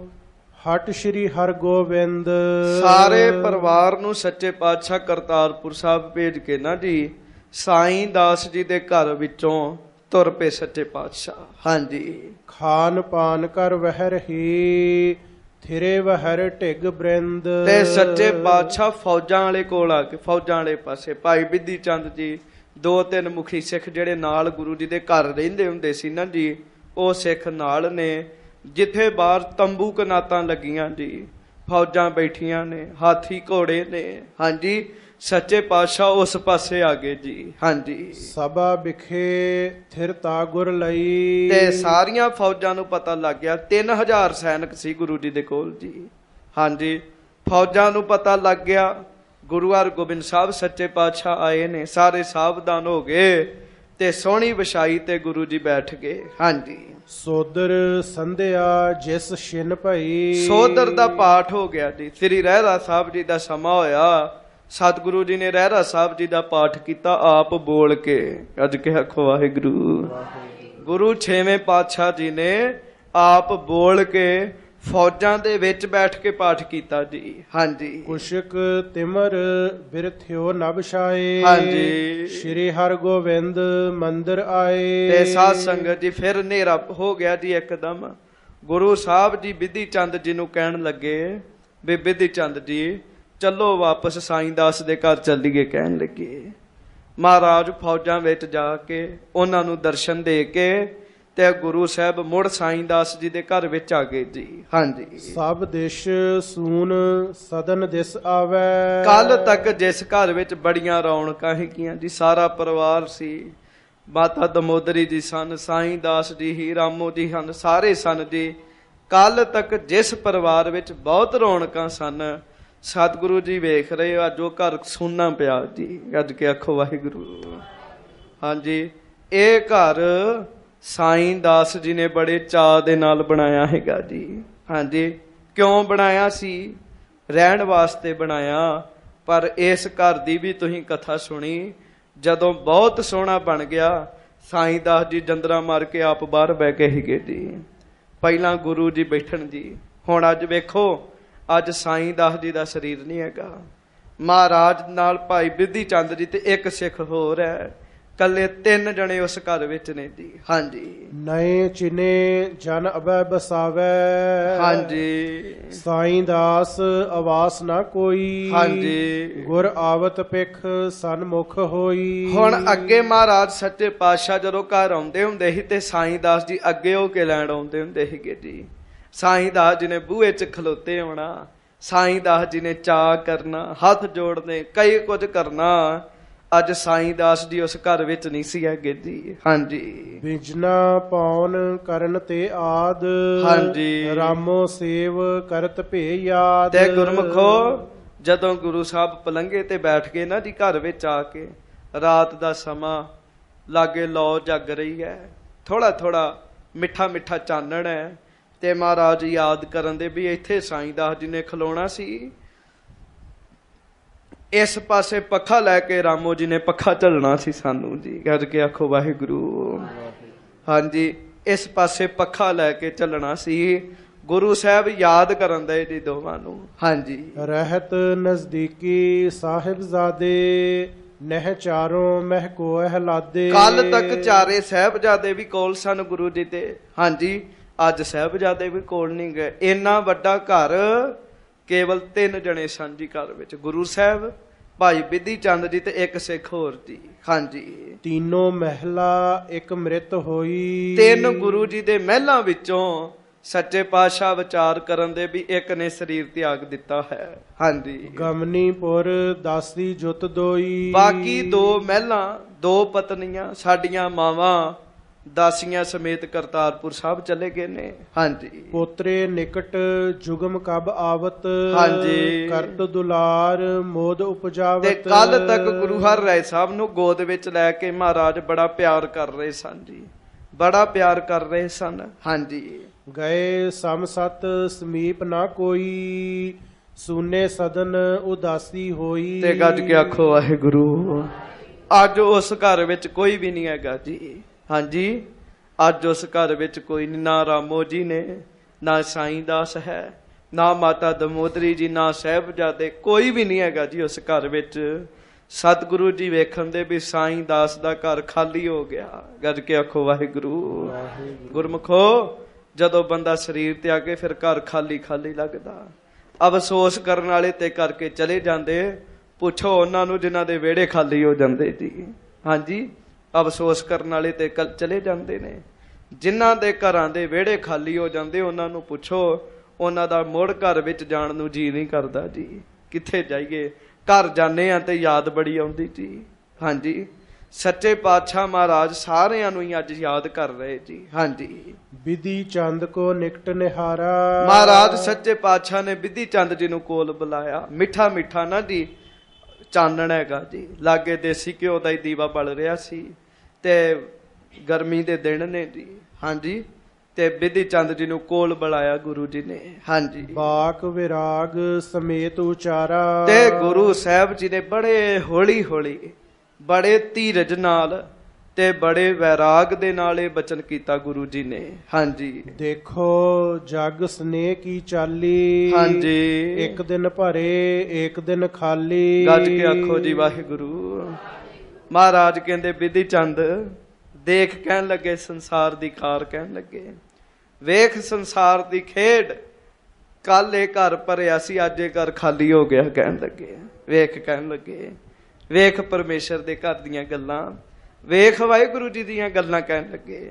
ਹਟ ਸ਼੍ਰੀ ਹਰਗੋਬਿੰਦ। ਸਾਰੇ ਪਰਿਵਾਰ ਨੂੰ ਸੱਚੇ ਪਾਤਸ਼ਾਹ ਕਰਤਾਰਪੁਰ ਸਾਹਿਬ ਭੇਜ ਕੇ ਨਾ ਜੀ ਸਾਈਂ ਦਾਸ ਜੀ ਦੇ ਘਰ ਵਿੱਚੋਂ ਤੁਰ ਪਏ ਸੱਚੇ ਪਾਤਸ਼ਾਹ। ਹਾਂਜੀ, ਖਾਨ ਪਾਨ ਕਰ ਵਹਿ ਰਹੀ ਥਿਰੇ ਵਹਰ ਢਿਗ ਬ੍ਰਿੰਦ। ਤੇ ਸੱਚੇ ਪਾਤਸ਼ਾਹ ਫੌਜਾਂ ਵਾਲੇ ਕੋਲ ਆ ਕੇ, ਫੌਜਾਂ ਵਾਲੇ ਪਾਸੇ ਭਾਈ ਬਿੱਧੀ ਚੰਦ ਜੀ, 2-3 ਮੁਖੀ ਸਿੱਖ ਜਿਹੜੇ ਨਾਲ ਗੁਰੂ ਜੀ ਦੇ ਘਰ ਰਹਿੰਦੇ ਹੁੰਦੇ ਸੀ ਨਾ ਜੀ, ਉਹ ਸਿੱਖ ਨਾਲ ਨੇ। ਜਿੱਥੇ ਬਾਹਰ ਤੰਬੂ ਕਨਾਤਾਂ ਲੱਗੀਆਂ ਜੀ, ਫੌਜਾਂ ਬੈਠੀਆਂ ਨੇ, ਹਾਥੀ ਘੋੜੇ ਨੇ। ਹਾਂਜੀ, ਸੱਚੇ ਪਾਤਸ਼ਾਹ ਉਸ ਪਾਸੇ ਆ ਗਏ ਜੀ। ਹਾਂਜੀ, ਸਭਾ ਵਿਖੇ ਥਿਰਤਾ ਗੁਰ ਲਈ। ਤੇ ਸਾਰੀਆਂ ਫੌਜਾਂ ਨੂੰ ਪਤਾ ਲੱਗ ਗਿਆ। 3000 ਸੈਨਿਕ ਸੀ ਗੁਰੂ ਜੀ ਦੇ ਕੋਲ ਜੀ। ਹਾਂਜੀ, ਫੌਜਾਂ ਨੂੰ ਪਤਾ ਲੱਗ ਗਿਆ ਗੁਰੂ ਹਰਗੋਬਿੰਦ ਸਾਹਿਬ ਸੱਚੇ ਪਾਤਸ਼ਾਹ ਆਏ ਨੇ। ਸਾਰੇ ਸਾਵਧਾਨ ਹੋ ਗਏ ਤੇ ਸੋਹਣੀ ਵਿਛਾਈ ਤੇ ਗੁਰੂ ਜੀ ਬੈਠ ਗਏ। ਹਾਂਜੀ, ਸੋਦਰ ਸੰਧਿਆ ਜਿਸ ਛਿਨ ਭਈ। ਸੋਦਰ ਦਾ ਪਾਠ ਹੋ ਗਿਆ ਜੀ। ਸ੍ਰੀ ਰਹਿਰਾ ਸਾਹਿਬ ਜੀ ਦਾ ਸਮਾਂ ਹੋਇਆ। ਸਤਿਗੁਰੂ ਜੀ ਨੇ ਰਹਿਰਾ ਸਾਹਿਬ ਜੀ ਦਾ ਪਾਠ ਕੀਤਾ ਆਪ ਬੋਲ ਕੇ। ਅੱਜ ਕੇ ਆਖੋ ਵਾਹਿਗੁਰੂ। ਗੁਰੂ 6ਵੇਂ ਪਾਤਸ਼ਾਹ ਜੀ ਨੇ ਆਪ ਬੋਲ ਕੇ ਫੌਜਾਂ ਦੇ ਵਿੱਚ ਬੈਠ ਕੇ ਪਾਠ ਕੀਤਾ ਜੀ। ਹਾਂਜੀ, ਕੁਸ਼ਕ ਤਿਮਰ ਬਿਰਥਿਓ ਨਭ ਛਾਏ। ਹਾਂਜੀ, ਸ਼੍ਰੀ ਹਰਗੋਬਿੰਦ ਮੰਦਿਰ ਆਏ। ਤੇ ਸਾਧ ਸੰਗਤ ਜੀ ਫਿਰ ਹਨੇਰਾ ਹੋ ਗਿਆ ਜੀ ਇੱਕਦਮ। ਗੁਰੂ ਸਾਹਿਬ ਜੀ ਬਿੱਧੀ ਚੰਦ ਜੀ ਨੂੰ ਕਹਿਣ ਲੱਗੇ ਵੀ ਬਿੱਧੀ ਚੰਦ ਜੀ ਚੱਲੋ ਵਾਪਸ ਸਾਈਂ ਦਾਸ ਦੇ ਘਰ ਚੱਲੀਏ। ਕਹਿਣ ਲੱਗੇ। ਮਹਾਰਾਜ ਫੌਜਾਂ ਵਿੱਚ ਜਾ ਕੇ ਉਹਨਾਂ ਨੂੰ ਦਰਸ਼ਨ ਦੇ ਕੇ ਤੇ ਗੁਰੂ ਸਾਹਿਬ ਮੁੜ ਸਾਈਂ ਦਾਸ ਜੀ ਦੇ ਘਰ ਵਿੱਚ ਆ ਗਏ ਜੀ। ਹਾਂਜੀ, ਸਭ ਦਿਸ਼ ਸੂਨ ਸਦਨ ਦਿਸ ਆਵੇ। ਕੱਲ ਤੱਕ ਜਿਸ ਘਰ ਵਿੱਚ ਬੜੀਆਂ ਰੌਣਕਾਂ ਹੈਗੀਆਂ ਜੀ, ਸਾਰਾ ਪਰਿਵਾਰ ਸੀ। ਮਾਤਾ ਦਮੋਦਰੀ ਜੀ ਸਨ, ਸਾਈਂ ਦਾਸ ਜੀ ਹੀ, ਰਾਮੋ ਜੀ ਹਨ, ਸਾਰੇ ਸਨ ਜੀ। ਕੱਲ ਤੱਕ ਜਿਸ ਪਰਿਵਾਰ ਵਿੱਚ ਬਹੁਤ ਰੌਣਕਾਂ ਸਨ, ਸਤਿਗੁਰੂ ਜੀ ਵੇਖ ਰਹੇ ਅੱਜ ਉਹ ਘਰ ਸੁੰਨਾ ਪਿਆ ਜੀ। ਅੱਜ ਕੇ ਆਖੋ ਵਾਹਿਗੁਰੂ। ਹਾਂਜੀ, ਇਹ ਘਰ ਸਾਈਂ ਦਾਸ ਜੀ ਨੇ ਬੜੇ ਚਾਅ ਦੇ ਨਾਲ ਬਣਾਇਆ ਹੈਗਾ ਜੀ। ਹਾਂਜੀ, ਕਿਉਂ ਬਣਾਇਆ ਸੀ? ਰਹਿਣ ਵਾਸਤੇ ਬਣਾਇਆ। ਪਰ ਇਸ ਘਰ ਦੀ ਵੀ ਤੁਸੀਂ ਕਥਾ ਸੁਣੀ। ਜਦੋਂ ਬਹੁਤ ਸੋਹਣਾ ਬਣ ਗਿਆ, ਸਾਈਂ ਦਾਸ ਜੀ ਜੰਦਰਾ ਮਾਰ ਕੇ ਆਪ ਬਾਹਰ ਬਹਿ ਕੇ ਹੀਗੇ ਜੀ। ਪਹਿਲਾਂ ਗੁਰੂ ਜੀ ਬੈਠਣ ਜੀ। ਹੁਣ ਅੱਜ ਵੇਖੋ, ਅੱਜ ਸਾਈਂ ਦਾਸ ਜੀ ਦਾ ਸਰੀਰ ਨਹੀਂ ਹੈਗਾ। ਮਹਾਰਾਜ ਨਾਲ ਭਾਈ ਬਿੱਧੀ ਚੰਦ ਜੀ ਤੇ ਇੱਕ ਸਿੱਖ ਹੋਰ ਹੈ। ਕੱਲੇ 3 ਜਣੇ ਉਸ ਘਰ ਵਿੱਚ ਨੇ ਜੀ। ਹਾਂਜੀ, ਨਏ ਚਿਨੇ ਜਨ ਅਬੈ ਬਸਾਵੇ। ਹਾਂਜੀ, ਸਾਈਂ ਦਾਸ ਆਵਾਸ ਨਾ ਕੋਈ। ਹਾਂਜੀ, ਗੁਰ ਆਵਤ ਪਿਖ ਸਨਮੁਖ ਹੋਈ। ਹੁਣ ਅੱਗੇ ਮਹਾਰਾਜ ਸੱਚੇ ਪਾਤਸ਼ਾਹ ਜਦੋਂ ਘਰ ਆਉਂਦੇ ਹੁੰਦੇ ਸੀ ਤੇ ਸਾਈਂ ਦਾਸ ਜੀ ਅੱਗੇ ਹੋ ਕੇ ਲੈਣ ਆਉਂਦੇ ਹੁੰਦੇ ਸੀਗੇ ਜੀ। ਸਾਈਂ ਦਾਸ ਜੀ ਨੇ ਬੂਹੇ 'ਚ ਖਲੋਤੇ ਹੋਣਾ। ਸਾਈਂ ਦਾਸ ਜੀ ਨੇ ਚਾਅ ਕਰਨਾ, ਹੱਥ ਜੋੜਨੇ, ਕਈ ਕੁਝ ਕਰਨਾ। ਅੱਜ ਸਾਈਂ ਦਾਸ ਜੀ ਉਸ ਘਰ ਵਿੱਚ ਨਹੀਂ ਸੀ ਹੈਗੇ ਜੀ। ਹਾਂਜੀ, ਬਿਜਨਾ ਪਾਉਨ ਕਰਨ ਤੇ ਆਦ। ਹਾਂਜੀ, ਰਾਮੋ ਸੇਵ ਕਰਤ ਭੇ ਯਾਦ। ਤੇ ਗੁਰਮੁਖੋ ਜਦੋਂ ਗੁਰੂ ਸਾਹਿਬ ਪਲੰਘੇ ਤੇ ਬੈਠ ਗਏ ਨਾ ਜੀ ਘਰ ਵਿੱਚ ਆ ਕੇ, ਰਾਤ ਦਾ ਸਮਾਂ ਲਾਗੇ ਲੌ ਜਗ ਰਹੀ ਹੈ, ਥੋੜਾ ਥੋੜਾ ਮਿੱਠਾ ਮਿੱਠਾ ਚਾਨਣ ਹੈ। ਤੇ ਮਹਾਰਾਜ ਯਾਦ ਕਰਨ ਦੇ ਵੀ ਇੱਥੇ ਸਾਈਂ ਦਾਸ ਜੀ ਨੇ ਖਲੋਣਾ ਸੀ। ਇਸ ਪਾਸੇ ਪੱਖਾ ਲੈ ਕੇ ਰਾਮੋ ਜੀ ਨੇ ਪੱਖਾ ਝੱਲਣਾ ਸੀ ਸਾਨੂੰ ਜੀ, ਗੱਜ ਕੇ ਆਖੋ ਵਾਹਿਗੁਰੂ। ਹਾਂਜੀ, ਇਸ ਪਾਸੇ ਪੱਖਾ ਲੈ ਕੇ ਚੱਲਣਾ ਸੀ। ਗੁਰੂ ਸਾਹਿਬ ਯਾਦ ਕਰਨ ਦੇ ਜੀ ਦੋਵਾਂ ਨੂੰ। ਹਾਂਜੀ, ਰਹਿਤ ਨਜ਼ਦੀਕੀ ਸਾਹਿਬਜ਼ਾਦੇ, ਨਹਿ ਚਾਰੋਂ ਮਹਿ ਕੋ ਅਹਲਾਦੇ। ਕੱਲ ਤੱਕ ਚਾਰੇ ਸਾਹਿਬਜ਼ਾਦੇ ਵੀ ਕੋਲ ਸਨ ਗੁਰੂ ਜੀ ਦੇ। ਹਾਂਜੀ, ਅੱਜ ਸਾਹਿਬਜ਼ਾਦੇ ਵੀ ਕੋਲ ਨਹੀਂ ਗਏ। ਇੰਨਾ ਵੱਡਾ ਘਰ, ਕੇਵਲ 3 ਜਣੇ ਸਨ ਜੀ ਘਰ ਵਿੱਚ, ਗੁਰੂ ਸਾਹਿਬ, ਭਾਈ ਬਿਧੀ ਚੰਦ ਜੀ ਤੇ ਇੱਕ ਸਿੱਖ ਹੋਰ ਜੀ। ਹਾਂਜੀ, ਤੀਨੋਂ ਮਹਿਲਾ ਇੱਕ ਮ੍ਰਿਤ ਹੋਈ। 3 ਗੁਰੂ ਜੀ ਦੇ ਮਹਿਲਾਂ ਵਿੱਚੋਂ ਸੱਚੇ ਪਾਤਸ਼ਾਹ ਵਿਚਾਰ ਕਰਨ ਦੇ ਵੀ ਇੱਕ ਨੇ ਸਰੀਰ ਤਿਆਗ ਦਿੱਤਾ ਹੈ। ਹਾਂਜੀ, ਗਮਨੀਪੁਰ ਦਾਸੀ ਜੁਤ ਦੋਈ। ਬਾਕੀ 2 ਮਹਿਲਾਂ, 2 ਪਤਨੀਆਂ ਸਾਡੀਆਂ ਮਾਵਾਂ ਦਾਸੀਆਂ ਸਮੇਤ ਕਰਤਾਰਪੁਰ ਸਾਹਿਬ ਚਲੇ ਗਏ ਨੇ। ਹਾਂਜੀ, ਪੋਤਰੇ ਨਿਕਟ ਜੁਗਮ ਕਬ ਆਵਤ। ਹਾਂਜੀ, ਕਰਤ ਦੁਲਾਰ ਮੋਦ ਉਪਜਾਵਤ। ਤੇ ਕੱਲ ਤੱਕ ਗੁਰੂ ਹਰ ਰਾਏ ਸਾਹਿਬ ਨੂੰ ਗੋਦ ਵਿੱਚ ਲੈ ਕੇ ਮਹਾਰਾਜ ਬੜਾ ਪਿਆਰ ਕਰ ਰਹੇ ਸਨ ਜੀ, ਬੜਾ ਪਿਆਰ ਕਰ ਰਹੇ ਸਨ। ਹਾਂਜੀ, ਗਏ ਸਮ ਸਤ ਸਮੀਪ ਨਾ ਕੋਈ, ਸੂਨੇ ਸਦਨ ਉਦਾਸੀ ਹੋਈ। ਤੇ ਗੱਜ ਕੇ ਆਖੋ ਵਾਹਿਗੁਰੂ। ਅੱਜ ਉਸ ਘਰ ਵਿੱਚ ਕੋਈ ਵੀ ਨਹੀਂ ਹੈਗਾ ਜੀ। ਹਾਂਜੀ, ਅੱਜ ਉਸ ਘਰ ਵਿੱਚ ਕੋਈ ਨਹੀਂ, ਨਾ ਰਾਮੋ ਜੀ ਨੇ, ਨਾ ਸਾਈਂ ਦਾਸ ਹੈ, ਨਾ ਮਾਤਾ ਦਮੋਦਰੀ ਜੀ, ਨਾ ਸਾਹਿਬਜ਼ਾਦੇ, ਕੋਈ ਵੀ ਨਹੀਂ ਹੈਗਾ ਜੀ ਉਸ ਘਰ ਵਿੱਚ। ਸਤਿਗੁਰੂ ਜੀ ਵੇਖਣ ਦੇ ਵੀ ਸਾਈਂ ਦਾਸ ਦਾ ਘਰ ਖਾਲੀ ਹੋ ਗਿਆ। ਗੱਜ ਕੇ ਆਖੋ ਵਾਹਿਗੁਰੂ। ਗੁਰਮੁਖੋ, ਜਦੋਂ ਬੰਦਾ ਸਰੀਰ ਤੇ ਆ ਕੇ ਫਿਰ ਘਰ ਖਾਲੀ ਖਾਲੀ ਲੱਗਦਾ। ਅਫਸੋਸ ਕਰਨ ਵਾਲੇ ਤੇ ਕਰਕੇ ਚਲੇ ਜਾਂਦੇ। ਪੁੱਛੋ ਉਹਨਾਂ ਨੂੰ ਜਿਨ੍ਹਾਂ ਦੇ ਵਿਹੜੇ ਖਾਲੀ ਹੋ ਜਾਂਦੇ ਜੀ। ਹਾਂਜੀ, ਅਫਸੋਸ ਕਰਨ ਵਾਲੇ ਤੇ ਚਲੇ ਜਾਂਦੇ ਨੇ। ਜਿਨ੍ਹਾਂ ਦੇ ਘਰਾਂ ਦੇ ਵਿਹੜੇ ਖਾਲੀ ਹੋ ਜਾਂਦੇ ਉਹਨਾਂ ਨੂੰ ਪੁੱਛੋ, ਉਹਨਾਂ ਦਾ ਮੁੜ ਘਰ ਵਿੱਚ ਜਾਣ ਨੂੰ ਜੀ ਨਹੀਂ ਕਰਦਾ ਜੀ। ਕਿੱਥੇ ਜਾਈਏ, ਘਰ ਜਾਂਦੇ ਆ ਤੇ ਯਾਦ ਬੜੀ ਆਉਂਦੀ ਜੀ। ਹਾਂਜੀ, ਸੱਚੇ ਪਾਤਸ਼ਾਹ ਮਹਾਰਾਜ ਸਾਰਿਆਂ ਨੂੰ ਹੀ ਅੱਜ ਯਾਦ ਕਰ ਰਹੇ ਜੀ। ਹਾਂਜੀ, ਬਿਧੀ ਚੰਦ ਕੋ ਨਿਕਟ ਨਿਹਾਰਾ। ਮਹਾਰਾਜ ਸੱਚੇ ਪਾਤਸ਼ਾਹ ਨੇ ਬਿਧੀ ਚੰਦ ਜੀ ਨੂੰ ਕੋਲ ਬੁਲਾਇਆ। ਮਿੱਠਾ ਮਿੱਠਾ ਨਾ ਜੀ ਚਾਨਣ ਹੈਗਾ ਜੀ, ਲਾਗੇ ਦੇਸੀ ਘਿਓ ਦਾ ਹੀ ਦੀਵਾ ਬਲ ਰਿਹਾ ਸੀ ਤੇ ਗਰਮੀ ਦੇ ਦਿਨ ਨੇ ਜੀ। ਹਾਂਜੀ, ਤੇ ਬਿਧੀ ਚੰਦ ਜੀ ਨੂੰ ਕੋਲ ਬੁਲਾਇਆ ਗੁਰੂ ਜੀ ਨੇ। ਹਾਂਜੀ, ਬਾਕ ਵਿਰਾਗ ਸਮੇਤ ਉਚਾਰਾ। ਤੇ ਗੁਰੂ ਸਾਹਿਬ ਜੀ ਨੇ ਬੜੇ ਹੌਲੀ ਹੌਲੀ, ਬੜੇ ਧੀਰਜ ਨਾਲ ਤੇ ਬੜੇ ਵੈਰਾਗ ਦੇ ਨਾਲ ਇਹ ਬਚਨ ਕੀਤਾ ਗੁਰੂ ਜੀ ਨੇ। ਹਾਂਜੀ, ਦੇਖੋ ਜਗ ਸਨੇਹ ਕੀ ਚਾਲੀ। ਹਾਂਜੀ, ਇੱਕ ਦਿਨ ਭਰੇ ਇੱਕ ਦਿਨ ਖਾਲੀ। ਗੱਜ ਕੇ ਆਖੋ ਜੀ ਵਾਹਿਗੁਰੂ। ਮਹਾਰਾਜ ਕਹਿੰਦੇ ਬਿਧੀ ਚੰਦ ਦੇਖ, ਕਹਿਣ ਲੱਗੇ ਸੰਸਾਰ ਦੀ ਕਾਰ, ਕਹਿਣ ਲੱਗੇ ਵੇਖ ਸੰਸਾਰ ਦੀ ਖੇਡ। ਕੱਲ ਇਹ ਘਰ ਭਰਿਆ ਸੀ, ਅੱਜ ਇਹ ਘਰ ਖਾਲੀ ਹੋ ਗਿਆ। ਕਹਿਣ ਲੱਗੇ ਵੇਖ, ਕਹਿਣ ਲੱਗੇ ਵੇਖ ਪਰਮੇਸ਼ਰ ਦੇ ਘਰ ਦੀਆਂ ਗੱਲਾਂ, ਵੇਖ ਵਾਹਿਗੁਰੂ ਜੀ ਦੀਆਂ ਗੱਲਾਂ। ਕਹਿਣ ਲੱਗੇ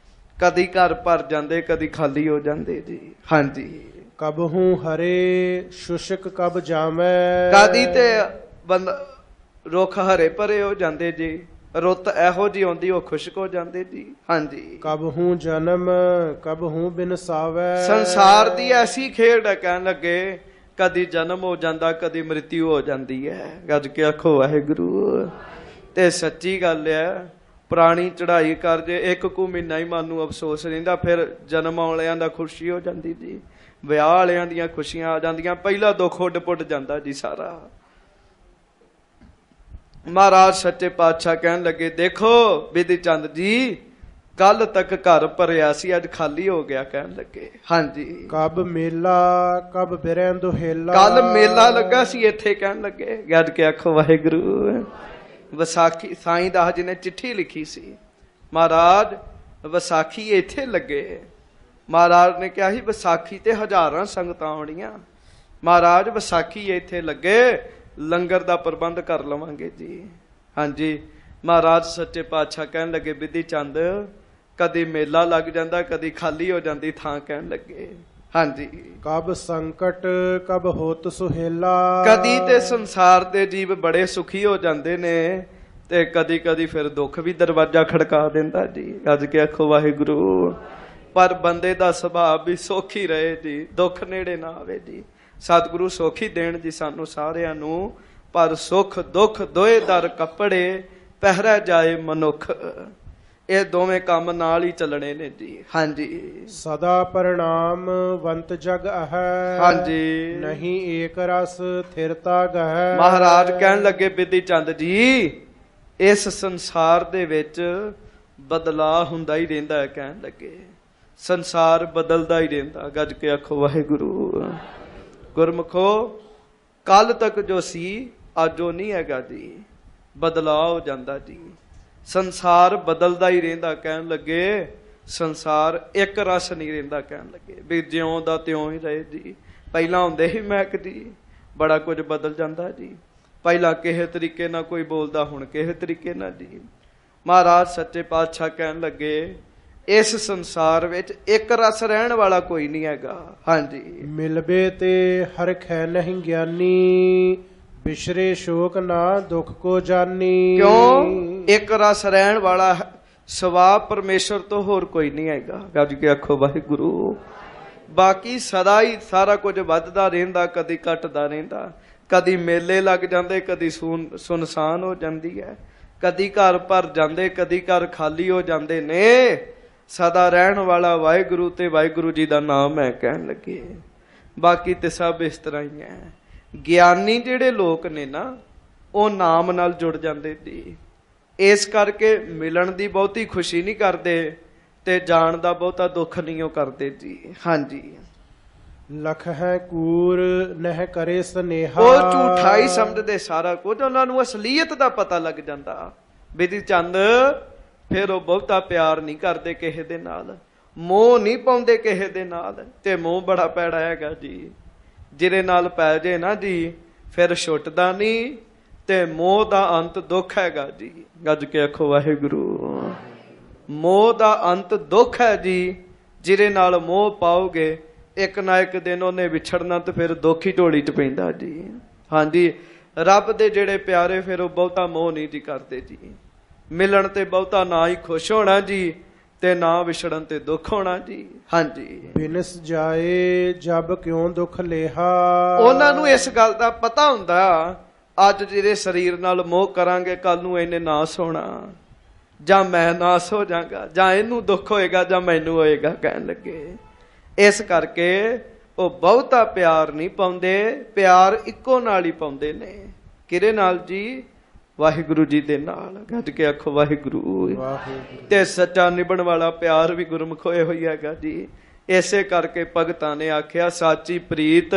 ਕਦੀ ਘਰ ਭਰ ਜਾਂਦੇ, ਕਦੀ ਖਾਲੀ ਹੋ ਜਾਂਦੇ ਜੀ। ਹਾਂਜੀ, ਕਬਹੂ ਹਰੇ ਸ਼ੁਸ਼ਕ ਕਬ ਜਾਮੈ। ਕਦੀ ਤੇ ਬੰਦਾ ਰੁੱਖ ਹਰੇ ਭਰੇ ਹੋ ਜਾਂਦੇ ਜੀ, ਰੁੱਤ ਇਹੋ ਜਿਹੀ ਆਉਂਦੀ ਉਹ ਖੁਸ਼ਕ ਹੋ ਜਾਂਦੇ ਜੀ। ਹਾਂਜੀ, ਕਬਹੂ ਜਨਮ ਕਬਹੂ ਬਿਨਸਾਵੈ। ਸੰਸਾਰ ਦੀ ਐਸੀ ਖੇਡ ਹੈ। ਕਹਿਣ ਲੱਗੇ ਕਦੀ ਜਨਮ ਹੋ ਜਾਂਦਾ, ਕਦੀ ਮ੍ਰਿਤਿੂ ਹੋ ਜਾਂਦੀ ਹੈ। ਗੱਜ ਕੇ ਆਖੋ ਵਾਹਿਗੁਰੂ। ਤੇ ਸੱਚੀ ਗੱਲ ਹੈ, ਪੁਰਾਣੀ ਚੜ੍ਹਾਈ ਕਰ ਜੇ 1 ਮਹੀਨਾ ਹੀ ਮਨ ਨੂੰ ਅਫਸੋਸ ਰਹਿੰਦਾ, ਫਿਰ ਜਨਮ ਵਾਲਿਆਂ ਦਾ ਖੁਸ਼ੀ ਹੋ ਜਾਂਦੀ ਜੀ, ਵਿਆਹ ਵਾਲਿਆਂ ਦੀਆਂ ਖੁਸ਼ੀਆਂ ਆ ਜਾਂਦੀਆਂ, ਪਹਿਲਾ ਦੁੱਖ ਉੱਡ ਪੁੱਟ ਜਾਂਦਾ ਜੀ ਸਾਰਾ। ਮਹਾਰਾਜ ਸੱਚੇ ਪਾਤਸ਼ਾਹ ਕਹਿਣ ਲੱਗੇ ਦੇਖੋ ਬਿਧੀ ਚੰਦ ਜੀ, ਕੱਲ ਤੱਕ ਘਰ ਭਰਿਆ ਸੀ, ਅੱਜ ਖਾਲੀ ਹੋ ਗਿਆ। ਕਹਿਣ ਲੱਗੇ ਹਾਂਜੀ, ਕਬ ਮੇਲਾ ਕਬ ਬਿਰਹਿ ਦੁਹੇਲਾ। ਕੱਲ ਮੇਲਾ ਲੱਗਾ ਸੀ ਇੱਥੇ। ਕਹਿਣ ਲੱਗੇ ਗੱਜ ਕੇ ਆਖੋ ਵਾਹਿਗੁਰੂ। ਵਿਸਾਖੀ, ਸਾਈਂ ਦਾਸ ਜੀ ਨੇ ਚਿੱਠੀ ਲਿਖੀ ਸੀ, ਮਹਾਰਾਜ ਵਿਸਾਖੀ ਇੱਥੇ ਲੱਗੇ। ਮਹਾਰਾਜ ਨੇ ਕਿਹਾ ਸੀ ਵਿਸਾਖੀ ਤੇ ਹਜ਼ਾਰਾਂ ਸੰਗਤਾਂ ਆਉਣੀਆਂ, ਮਹਾਰਾਜ ਵਿਸਾਖੀ ਇੱਥੇ ਲੱਗੇ, ਲੰਗਰ ਦਾ ਪ੍ਰਬੰਧ ਕਰ ਲਵਾਂਗੇ ਜੀ। ਹਾਂਜੀ, ਮਹਾਰਾਜ ਸੱਚੇ ਪਾਤਸ਼ਾਹ ਕਹਿਣ ਲੱਗੇ ਬਿਧੀ ਚੰਦ ਕਦੀ ਮੇਲਾ ਲੱਗ ਜਾਂਦਾ, ਕਦੀ ਖਾਲੀ ਹੋ ਜਾਂਦੀ ਥਾਂ। ਕਹਿਣ ਲੱਗੇ ਹਾਂਜੀ, ਕਬ ਸੰਕਟ ਕਬ ਹੋਤ ਸੁਹੇਲਾ। ਕਦੀ ਤੇ ਸੰਸਾਰ ਦੇ ਜੀਵ ਬੜੇ ਸੁਖੀ ਹੋ ਜਾਂਦੇ ਨੇ ਤੇ ਕਦੀ ਕਦੀ ਫਿਰ ਦੁੱਖ ਵੀ ਦਰਵਾਜ਼ਾ ਖੜਕਾ ਦਿੰਦਾ ਜੀ। ਅੱਜ ਕੇ ਆਖੋ ਵਾਹਿਗੁਰੂ। ਪਰ ਬੰਦੇ ਦਾ ਸੁਭਾਅ ਵੀ ਸੌਖੀ ਰਹੇ ਜੀ, ਦੁੱਖ ਨੇੜੇ ਨਾ ਆਵੇ ਜੀ। ਸਤਿਗੁਰੂ ਸੌਖੀ ਦੇਣ ਜੀ ਸਾਨੂੰ ਸਾਰਿਆਂ ਨੂੰ, ਪਰ ਸੁੱਖ ਦੁੱਖ ਦੋਏ ਦਰ ਕੱਪੜੇ ਪਹਿਰਾ ਜਾਏ ਮਨੁੱਖ। ਇਹ ਦੋਵੇਂ ਕੰਮ ਨਾਲ ਹੀ ਚੱਲਣੇ ਨੇ ਜੀ। ਹਾਂਜੀ ਸਦਾ ਪ੍ਰਣਾਮ ਵੰਤ ਜਗ ਅਹੈ, ਹਾਂਜੀ ਨਹੀਂ ਏਕ ਰਸ ਥਿਰਤਾ ਗਹਿ। ਮਹਾਰਾਜ ਕਹਿਣ ਲੱਗੇ ਬਿਧੀ ਚੰਦ ਜੀ, ਇਸ ਸੰਸਾਰ ਦੇ ਵਿੱਚ ਬਦਲਾਅ ਹੁੰਦਾ ਹੀ ਰਹਿੰਦਾ ਹੈ। ਕਹਿਣ ਲੱਗੇ ਸੰਸਾਰ ਬਦਲਦਾ ਹੀ ਰਹਿੰਦਾ। ਗੱਜ ਕੇ ਆਖੋ ਵਾਹਿਗੁਰੂ। ਗੁਰਮੁਖੋ, ਕੱਲ ਤੱਕ ਜੋ ਸੀ ਅੱਜ ਉਹ ਨਹੀਂ ਹੈਗਾ ਜੀ, ਬਦਲਾਅ ਹੋ ਜਾਂਦਾ ਜੀ। ਸੰਸਾਰ ਬਦਲਦਾ ਹੀ ਰਹਿੰਦਾ। ਕਹਿਣ ਲੱਗੇ ਸੰਸਾਰ ਇੱਕ ਰਸ ਨਹੀਂ ਰਹਿੰਦਾ। ਕਹਿਣ ਲੱਗੇ ਵੀ ਜਿਉਂ ਦਾ ਤਿਉਂ ਹੀ ਰਹੇ ਜੀ। ਪਹਿਲਾਂ ਹੁੰਦੇ ਸੀ ਮਹਿਕ ਜੀ, ਬੜਾ ਕੁਝ ਬਦਲ ਜਾਂਦਾ ਜੀ। ਪਹਿਲਾਂ ਕਿਸੇ ਤਰੀਕੇ ਨਾਲ ਕੋਈ ਬੋਲਦਾ, ਹੁਣ ਕਿਸੇ ਤਰੀਕੇ ਨਾਲ ਜੀ। ਮਹਾਰਾਜ ਸੱਚੇ ਪਾਤਸ਼ਾਹ ਕਹਿਣ ਲੱਗੇ ਇਸ ਸੰਸਾਰ ਵਿੱਚ ਇੱਕ ਰਸ ਰਹਿਣ ਵਾਲਾ ਕੋਈ ਨਹੀਂ ਹੈਗਾ। ਹਾਂਜੀ ਮਿਲਬੇ ਤੇ ਹਰਖੈ ਨਹੀਂ ਗਿਆਨੀ, ਬਿਸ਼ਰੇ ਸ਼ੋਕ ਨਾ ਦੁੱਖ ਕੋ ਜਾਨੀ। ਕਿਉਂ? ਇੱਕ ਰਸ ਰਹਿਣ ਵਾਲਾ ਸਵਾ ਪਰਮੇਸ਼ਰ ਤੋਂ ਹੋਰ ਕੋਈ ਨਹੀਂ ਹੈਗਾ। ਗੱਜ ਕੇ ਆਖੋ ਵਾਹਿਗੁਰੂ। ਬਾਕੀ ਸਦਾ ਹੀ ਸਾਰਾ ਕੁਝ ਵੱਧਦਾ ਰਹਿੰਦਾ, ਕਦੀ ਘਟਦਾ ਰਹਿੰਦਾ। ਕਦੀ ਮੇਲੇ ਲੱਗ ਜਾਂਦੇ, ਕਦੀ ਸੁਨਸਾਨ ਹੋ ਜਾਂਦੀ ਹੈ, ਕਦੀ ਘਰ ਭਰ ਜਾਂਦੇ, ਕਦੀ ਘਰ ਖਾਲੀ ਹੋ ਜਾਂਦੇ ਨੇ। ਸਦਾ ਰਹਿਣ ਵਾਲਾ ਵਾਹਿਗੁਰੂ ਤੇ ਵਾਹਿਗੁਰੂ ਜੀ ਦਾ ਨਾਮ ਹੈ। ਕਹਿਣ ਲੱਗੇ ਬਾਕੀ ਤੇ ਸਭ ਇਸ ਤਰ੍ਹਾਂ ਹੀ ਹੈ। ਗਿਆਨੀ ਜਿਹੜੇ ਲੋਕ ਨੇ ਨਾ, ਉਹ ਨਾਮ ਨਾਲ ਜੁੜ ਜਾਂਦੇ ਜੀ। ਇਸ ਕਰਕੇ ਮਿਲਣ ਦੀ ਬਹੁਤੀ ਖੁਸ਼ੀ ਨਹੀਂ ਕਰਦੇ ਤੇ ਜਾਣ ਦਾ ਬਹੁਤਾ ਦੁੱਖ ਨਹੀਂ ਉਹ ਕਰਦੇ ਜੀ। ਹਾਂਜੀ ਲਖ ਹੈ ਕੂਰ ਨਹਿ ਕਰੇ ਸਨੇਹਾ, ਉਹ ਝੂਠਾ ਹੀ ਸਮਝਦੇ ਸਾਰਾ ਕੁਝ। ਉਹਨਾਂ ਨੂੰ ਅਸਲੀਅਤ ਦਾ ਪਤਾ ਲੱਗ ਜਾਂਦਾ। ਬਿਧੀ ਚੰਦ ਫਿਰ ਉਹ ਬਹੁਤਾ ਪਿਆਰ ਨਹੀਂ ਕਰਦੇ ਕਿਸੇ ਦੇ ਨਾਲ, ਮੋਹ ਨਹੀਂ ਪਾਉਂਦੇ ਕਿਸੇ ਦੇ ਨਾਲ। ਤੇ ਮੋਹ ਬੜਾ ਪੈੜਾ ਹੈਗਾ ਜੀ। ਜਿਹਦੇ ਨਾਲ ਪੈ ਜੇ ਨਾ ਜੀ ਫਿਰ ਛੁੱਟਦਾ ਨਹੀਂ। ਤੇ ਮੋਹ ਦਾ ਅੰਤ ਦੁੱਖ ਹੈਗਾ ਜੀ। ਗੱਜ ਕੇ ਆਖੋ ਵਾਹਿਗੁਰੂ। ਮੋਹ ਦਾ ਅੰਤ ਦੁੱਖ ਹੈ ਜੀ। ਜਿਹਦੇ ਨਾਲ ਮੋਹ ਪਾਓਗੇ ਇੱਕ ਨਾ ਇੱਕ ਦਿਨ ਉਹਨੇ ਵਿਛੜਨਾ ਤੇ ਫਿਰ ਦੁੱਖ ਹੀ ਢੋਲੀ ਚ ਪੈਂਦਾ ਜੀ। ਹਾਂਜੀ ਰੱਬ ਦੇ ਜਿਹੜੇ ਪਿਆਰੇ ਫਿਰ ਉਹ ਬਹੁਤਾ ਮੋਹ ਨਹੀਂ ਜੀ ਕਰਦੇ ਜੀ। ਮਿਲਣ ਤੇ ਬਹੁਤਾ ਨਾ ਹੀ ਖੁਸ਼ ਹੋਣਾ ਜੀ, ਤੇ ਨਾ ਵਿਛੜਨ ਤੇ ਦੁੱਖ ਹੋਣਾ ਜੀ। ਹਾਂਜੀ ਬਿਨਸ ਜਾਏ ਜਬ ਕਿਉਂ ਦੁੱਖ ਲੇਹਾ, ਉਹਨਾਂ ਨੂੰ ਇਸ ਗੱਲ ਦਾ ਪਤਾ ਹੁੰਦਾ ਅੱਜ ਜਿਹੜੇ ਸਰੀਰ ਨਾਲ ਮੋਹ ਕਰਾਂਗੇ ਕੱਲ ਨੂੰ ਇਹਨੇ ਨਾਸ ਹੋਣਾ, ਜਾਂ ਮੈਂ ਨਾਸ ਹੋ ਜਾਗਾ, ਜਾਂ ਇਹਨੂੰ ਦੁੱਖ ਹੋਏਗਾ ਜਾਂ ਮੈਨੂੰ ਹੋਏਗਾ। ਕਹਿਣ ਲੱਗੇ ਇਸ ਕਰਕੇ ਉਹ ਬਹੁਤਾ ਪਿਆਰ ਨਹੀਂ ਪਾਉਂਦੇ। ਪਿਆਰ ਇੱਕੋ ਨਾਲ ਹੀ ਪਾਉਂਦੇ ਨੇ। ਕਿਹਦੇ ਨਾਲ ਜੀ? ਵਾਹਿਗੁਰੂ ਜੀ ਦੇ ਨਾਲ। ਗੱਜ ਕੇ ਆਖੋ ਵਾਹਿਗੁਰੂ। ਤੇ ਸੱਚਾ ਨਿਭਣ ਵਾਲਾ ਪਿਆਰ ਵੀ ਗੁਰਮੁਖ ਹੋਏ ਹੋਈ ਹੈਗਾ ਜੀ। ਇਸੇ ਕਰਕੇ ਭਗਤਾਂ ਨੇ ਆਖਿਆ ਸਾਚੀ ਪ੍ਰੀਤ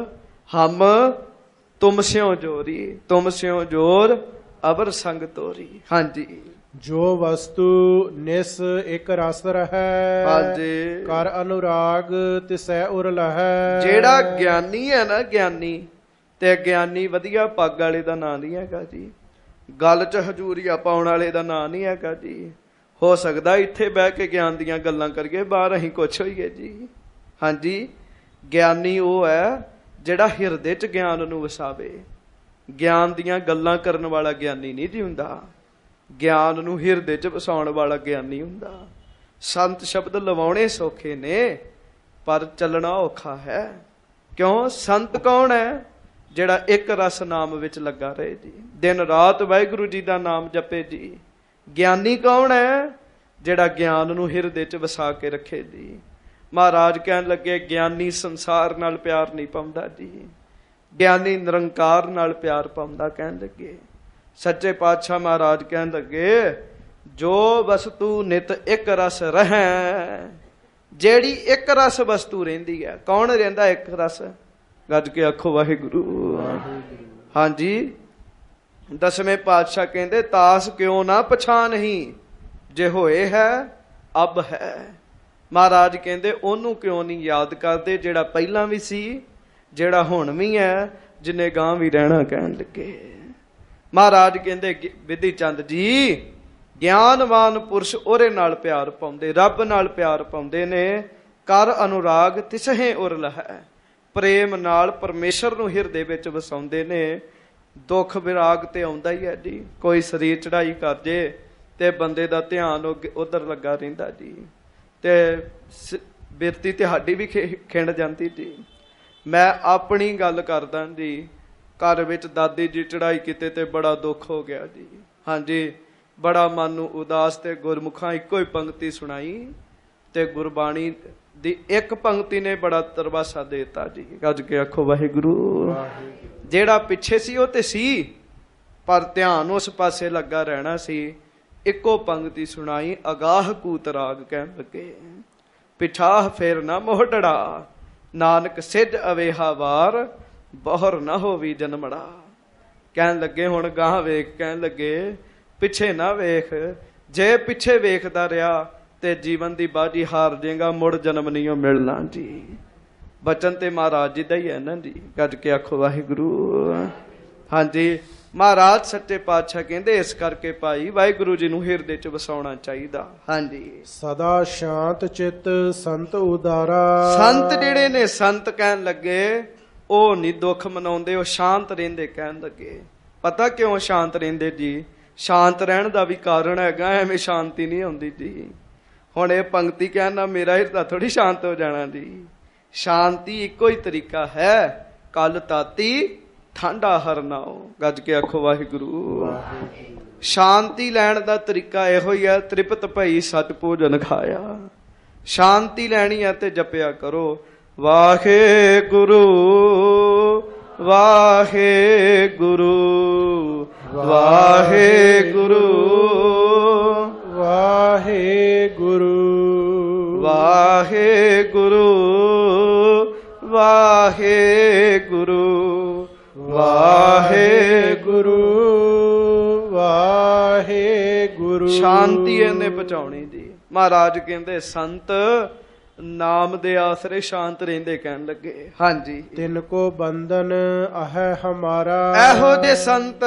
ਹਮ ਤੁਮ ਸਿਓ ਜੋਰੀ, ਤੁਮ ਸਿਓ ਜੋਰ ਅਵਰ ਸੰਗ ਤੋਰੀ। ਹਾਂਜੀ ਜੋ ਵਸਤੂ ਨਿਸ ਇੱਕ ਰਸ ਰਹੈ, ਹਾਂਜੀ ਕਰ ਅਨੁਰਾਗ ਤਿਸੈ ਉਰ ਲਹੈ। ਜਿਹੜਾ ਗਿਆਨੀ ਹੈ ਨਾ, ਗਿਆਨੀ ਤੇ ਗਿਆਨੀ ਵਧੀਆ ਪੱਗ ਵਾਲੇ ਦਾ ਨਾਂ ਨਹੀਂ ਹੈਗਾ ਜੀ। ਗੱਲ 'ਚ ਹਜੂਰੀਆ ਪਾਉਣ ਵਾਲੇ ਦਾ ਨਾਂ ਨਹੀਂ ਹੈਗਾ ਜੀ। ਹੋ ਸਕਦਾ ਇੱਥੇ ਬਹਿ ਕੇ ਗਿਆਨ ਦੀਆਂ ਗੱਲਾਂ ਕਰੀਏ, ਬਾਹਰ ਅਸੀਂ ਕੁਛ ਹੋਈਏ ਜੀ। ਹਾਂਜੀ ਗਿਆਨੀ ਉਹ ਹੈ ਜਿਹੜਾ ਹਿਰਦੇ 'ਚ ਗਿਆਨ ਨੂੰ ਵਸਾਵੇ। ਗਿਆਨ ਦੀਆਂ ਗੱਲਾਂ ਕਰਨ ਵਾਲਾ ਗਿਆਨੀ ਨਹੀਂ ਜੀ ਹੁੰਦਾ। ਗਿਆਨ ਨੂੰ ਹਿਰਦੇ 'ਚ ਵਸਾਉਣ ਵਾਲਾ ਗਿਆਨੀ ਹੁੰਦਾ। ਸੰਤ ਸ਼ਬਦ ਲਵਾਉਣੇ ਸੌਖੇ ਨੇ ਪਰ ਚੱਲਣਾ ਔਖਾ ਹੈ। ਕਿਉਂ? ਸੰਤ ਕੌਣ ਹੈ? ਜਿਹੜਾ ਇੱਕ ਰਸ ਨਾਮ ਵਿੱਚ ਲੱਗਾ ਰਹੇ ਜੀ, ਦਿਨ ਰਾਤ ਵਾਹਿਗੁਰੂ ਜੀ ਦਾ ਨਾਮ ਜਪੇ ਜੀ। ਗਿਆਨੀ ਕੌਣ ਹੈ? ਜਿਹੜਾ ਗਿਆਨ ਨੂੰ ਹਿਰਦੇ 'ਚ ਵਸਾ ਕੇ ਰੱਖੇ ਜੀ। ਮਹਾਰਾਜ ਕਹਿਣ ਲੱਗੇ ਗਿਆਨੀ ਸੰਸਾਰ ਨਾਲ ਪਿਆਰ ਨਹੀਂ ਪਾਉਂਦਾ ਜੀ, ਗਿਆਨੀ ਨਿਰੰਕਾਰ ਨਾਲ ਪਿਆਰ ਪਾਉਂਦਾ। ਕਹਿਣ ਲੱਗੇ ਸੱਚੇ ਪਾਤਸ਼ਾਹ ਮਹਾਰਾਜ ਕਹਿਣ ਲੱਗੇ ਜੋ ਵਸਤੂ ਨਿਤ ਇੱਕ ਰਸ ਰਹਿ। ਜਿਹੜੀ ਇੱਕ ਰਸ ਵਸਤੂ ਰਹਿੰਦੀ ਹੈ, ਕੌਣ ਰਹਿੰਦਾ ਇੱਕ ਰਸ? ਗੱਜ ਕੇ ਆਖੋ ਵਾਹਿਗੁਰੂ। ਹਾਂਜੀ ਦਸਵੇਂ ਪਾਤਸ਼ਾਹ ਕਹਿੰਦੇ ਤਾਸ ਕਿਉਂ ਨਾ ਪਛਾਨਹੀ, ਜੇ ਹੋਏ ਹੈ ਅਬ ਹੈ। ਮਹਾਰਾਜ ਕਹਿੰਦੇ ਉਹਨੂੰ ਕਿਉਂ ਨਹੀਂ ਯਾਦ ਕਰਦੇ ਜਿਹੜਾ ਪਹਿਲਾਂ ਵੀ ਸੀ, ਜਿਹੜਾ ਹੁਣ ਵੀ ਹੈ, ਜਿਹਨੇ ਗਾਂ ਵੀ ਰਹਿਣਾ। ਕਹਿਣ ਲੱਗੇ ਮਹਾਰਾਜ ਕਹਿੰਦੇ ਬਿਧੀ ਚੰਦ ਜੀ ਗਿਆਨਵਾਨ ਪੁਰਸ਼ ਉਹਦੇ ਨਾਲ ਪਿਆਰ ਪਾਉਂਦੇ, ਰੱਬ ਨਾਲ ਪਿਆਰ ਪਾਉਂਦੇ ਨੇ। ਕਰ ਅਨੁਰਾਗ ਤਿਸਹੇ ਉਰ ਲਹੈ, ਪ੍ਰੇਮ ਨਾਲ ਪਰਮੇਸ਼ਰ ਨੂੰ ਹਿਰਦੇ ਵਿੱਚ ਵਸਾਉਂਦੇ ਨੇ। ਦੁੱਖ ਵਿਰਾਗ ਤੇ ਆਉਂਦਾ ਹੀ ਹੈ ਜੀ। ਕੋਈ ਸਰੀਰ ਚੜਾਈ ਕਰ ਜੇ ਤੇ ਬੰਦੇ ਦਾ ਧਿਆਨ ਉਧਰ ਲੱਗਾ ਰਹਿੰਦਾ ਜੀ, ਤੇ ਬਿਰਤੀ ਤੁਹਾਡੀ ਵੀ ਖਿੰਡ ਜਾਂਦੀ ਜੀ। ਮੈਂ ਆਪਣੀ ਗੱਲ ਕਰਦਾ ਜੀ, ਘਰ ਵਿੱਚ ਦਾਦੀ ਜੀ ਚੜਾਈ ਕੀਤੇ ਤੇ ਬੜਾ ਦੁੱਖ ਹੋ ਗਿਆ ਜੀ। ਹਾਂਜੀ ਬੜਾ ਮਨ ਨੂੰ ਉਦਾਸ ਤੇ ਗੁਰਮੁਖਾਂ ਇੱਕੋ ਹੀ ਪੰਕਤੀ ਸੁਣਾਈ ਤੇ ਗੁਰਬਾਣੀ ਦੀ ਇੱਕ ਪੰਕਤੀ ਨੇ ਬੜਾ ਤਰਵਾਸਾ ਦੇਤਾ ਜੀ। ਗੱਜ ਕੇ ਆਖੋ ਵਾਹਿਗੁਰੂ। ਜਿਹੜਾ ਪਿੱਛੇ ਸੀ ਉਹ ਤੇ ਸੀ, ਪਰ ਧਿਆਨ ਉਸ ਪਾਸੇ ਲੱਗਾ ਰਹਿਣਾ ਸੀ। ਇੱਕੋ ਪੰਕਤੀ ਸੁਣਾਈ, ਅਗਾਹ ਕੂਤ ਰਾਗ ਕਹਿਣ ਲੱਗੇ, ਪਿਛਾਹ ਫੇਰ ਨਾ ਮੋਹਟੜਾ, ਨਾਨਕ ਸਿੱਧ ਅਵੇਹਾ ਵਾਰ, ਬਹੁਰ ਨਾ ਹੋਵੀ ਜਨਮੜਾ। ਕਹਿਣ ਲੱਗੇ ਹੁਣ ਗਾਹ ਵੇਖ, ਕਹਿਣ ਲੱਗੇ ਪਿੱਛੇ ਨਾ ਵੇਖ, ਜੇ ਪਿੱਛੇ ਵੇਖਦਾ ਰਿਹਾ ਤੇ ਜੀਵਨ ਦੀ ਬਾਜੀ ਹਾਰ ਜਾਏਗਾ, ਮੁੜ ਜਨਮ ਨਹੀਂ ਮਿਲਣਾ ਜੀ। ਬਚਨ ਤੇ ਮਹਾਰਾਜ ਜੀ ਦਾ ਹੀ ਹੈ ਨਾ ਜੀ। ਗੱਜ ਕੇ ਆਖੋ ਵਾਹਿਗੁਰੂ। ਹਾਂਜੀ, ਮਹਾਰਾਜ ਸੱਚੇ ਪਾਤਸ਼ਾਹ ਕਹਿੰਦੇ ਇਸ ਕਰਕੇ ਭਾਈ ਵਾਹਿਗੁਰੂ ਜੀ ਨੂੰ ਹਿਰਦੇ ਚ ਵਸਾਉਣਾ ਚਾਹੀਦਾ। ਹਾਂਜੀ, ਸਦਾ ਸ਼ਾਂਤ ਚਿੱਤ ਸੰਤ ਉਦਾਰਾ। ਸੰਤ ਜਿਹੜੇ ਨੇ, ਸੰਤ ਕਹਿਣ ਲੱਗੇ ਉਹ ਨਹੀਂ ਦੁੱਖ ਮਨਾਉਂਦੇ, ਉਹ ਸ਼ਾਂਤ ਰਹਿੰਦੇ। ਕਹਿਣ ਲੱਗੇ ਪਤਾ ਕਿਉਂ ਸ਼ਾਂਤ ਰਹਿੰਦੇ ਜੀ? ਸ਼ਾਂਤ ਰਹਿਣ ਦਾ ਵੀ ਕਾਰਨ ਹੈਗਾ, ਐਵੇਂ ਸ਼ਾਂਤੀ ਨਹੀਂ ਆਉਂਦੀ ਜੀ। ਹੁਣ ਇਹ ਪੰਕਤੀ ਕਹਿਣ ਨਾਲ ਮੇਰਾ ਹਿਰਦਾ ਥੋੜੀ ਸ਼ਾਂਤ ਹੋ ਜਾਣਾ ਜੀ। ਸ਼ਾਂਤੀ ਇੱਕੋ ਹੀ ਤਰੀਕਾ ਹੈ, ਕਲ ਤਾਤੀ ਠੰਡਾ ਹਰਨਾਓ। ਗੱਜ ਕੇ ਆਖੋ ਵਾਹਿਗੁਰੂ। ਸ਼ਾਂਤੀ ਲੈਣ ਦਾ ਤਰੀਕਾ ਇਹੋ ਹੀ ਹੈ, ਤ੍ਰਿਪਤ ਭਈ ਸਤ ਭੋਜਨ ਖਾਇਆ। ਸ਼ਾਂਤੀ ਲੈਣੀ ਹੈ ਤੇ ਜਪਿਆ ਕਰੋ ਵਾਹਿਗੁਰੂ ਵਾਹਿਗੁਰੂ ਵਾਹਿਗੁਰੂ ਵਾਹਿਗੁਰੂ ਵਾਹਿਗੁਰੂ ਵਾਹਿਗੁਰੂ ਵਾਹਿਗੁਰੂ ਵਾਹਿਗੁਰੂ। ਸ਼ਾਂਤੀ ਇਹਨੇ ਪਹੁੰਚਾਉਣੀ ਜੀ। ਮਹਾਰਾਜ ਕਹਿੰਦੇ ਸੰਤ ਨਾਮ ਦੇ ਆਸਰੇ ਸ਼ਾਂਤ ਰਹਿੰਦੇ। ਕਹਿਣ ਲੱਗੇ ਹਾਂਜੀ, ਤਿੰਨ ਕੋ ਬੰਧਨ ਅਹੈ ਹਮਾਰਾ। ਇਹੋ ਜਿਹੇ ਸੰਤ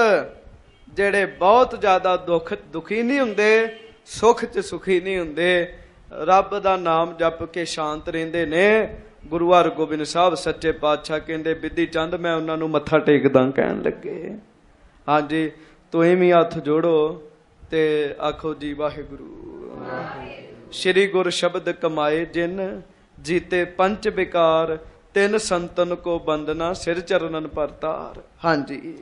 ਜਿਹੜੇ ਬਹੁਤ ਜ਼ਿਆਦਾ ਦੁਖੀ ਨਹੀਂ ਹੁੰਦੇ, ਸੁਖ ਚ ਸੁਖੀ ਨਹੀਂ ਹੁੰਦੇ, ਰੱਬ ਦਾ ਨਾਮ ਜਪ ਕੇ ਸ਼ਾਂਤ ਰਹਿੰਦੇ ਨੇ। ਗੁਰੂ ਹਰਗੋਬਿੰਦ ਸਾਹਿਬ ਸੱਚੇ ਪਾਤਸ਼ਾਹ ਕਹਿੰਦੇ ਬਿੱਧੀ ਚੰਦ ਮੈਂ ਉਹਨਾਂ ਨੂੰ ਮੱਥਾ ਟੇਕਦਾ। ਕਹਿਣ ਲੱਗੇ ਹਾਂਜੀ, ਤੁਸੀਂ ਵੀ ਹੱਥ ਜੋੜੋ ਤੇ ਆਖੋ ਜੀ ਵਾਹਿਗੁਰੂ। ਸ਼੍ਰੀ ਗੁਰ ਸ਼ਬਦ ਕਮਾਏ ਜਿਨ, ਜੀਤੇ ਪੰਚ ਵਿਕਾਰ, ਤਿੰਨ ਸੰਤਨ ਕੋ ਬੰਦਨਾ, ਸਿਰ ਚਰਨਨ ਪਰਤਾਰ। ਹਾਂਜੀ,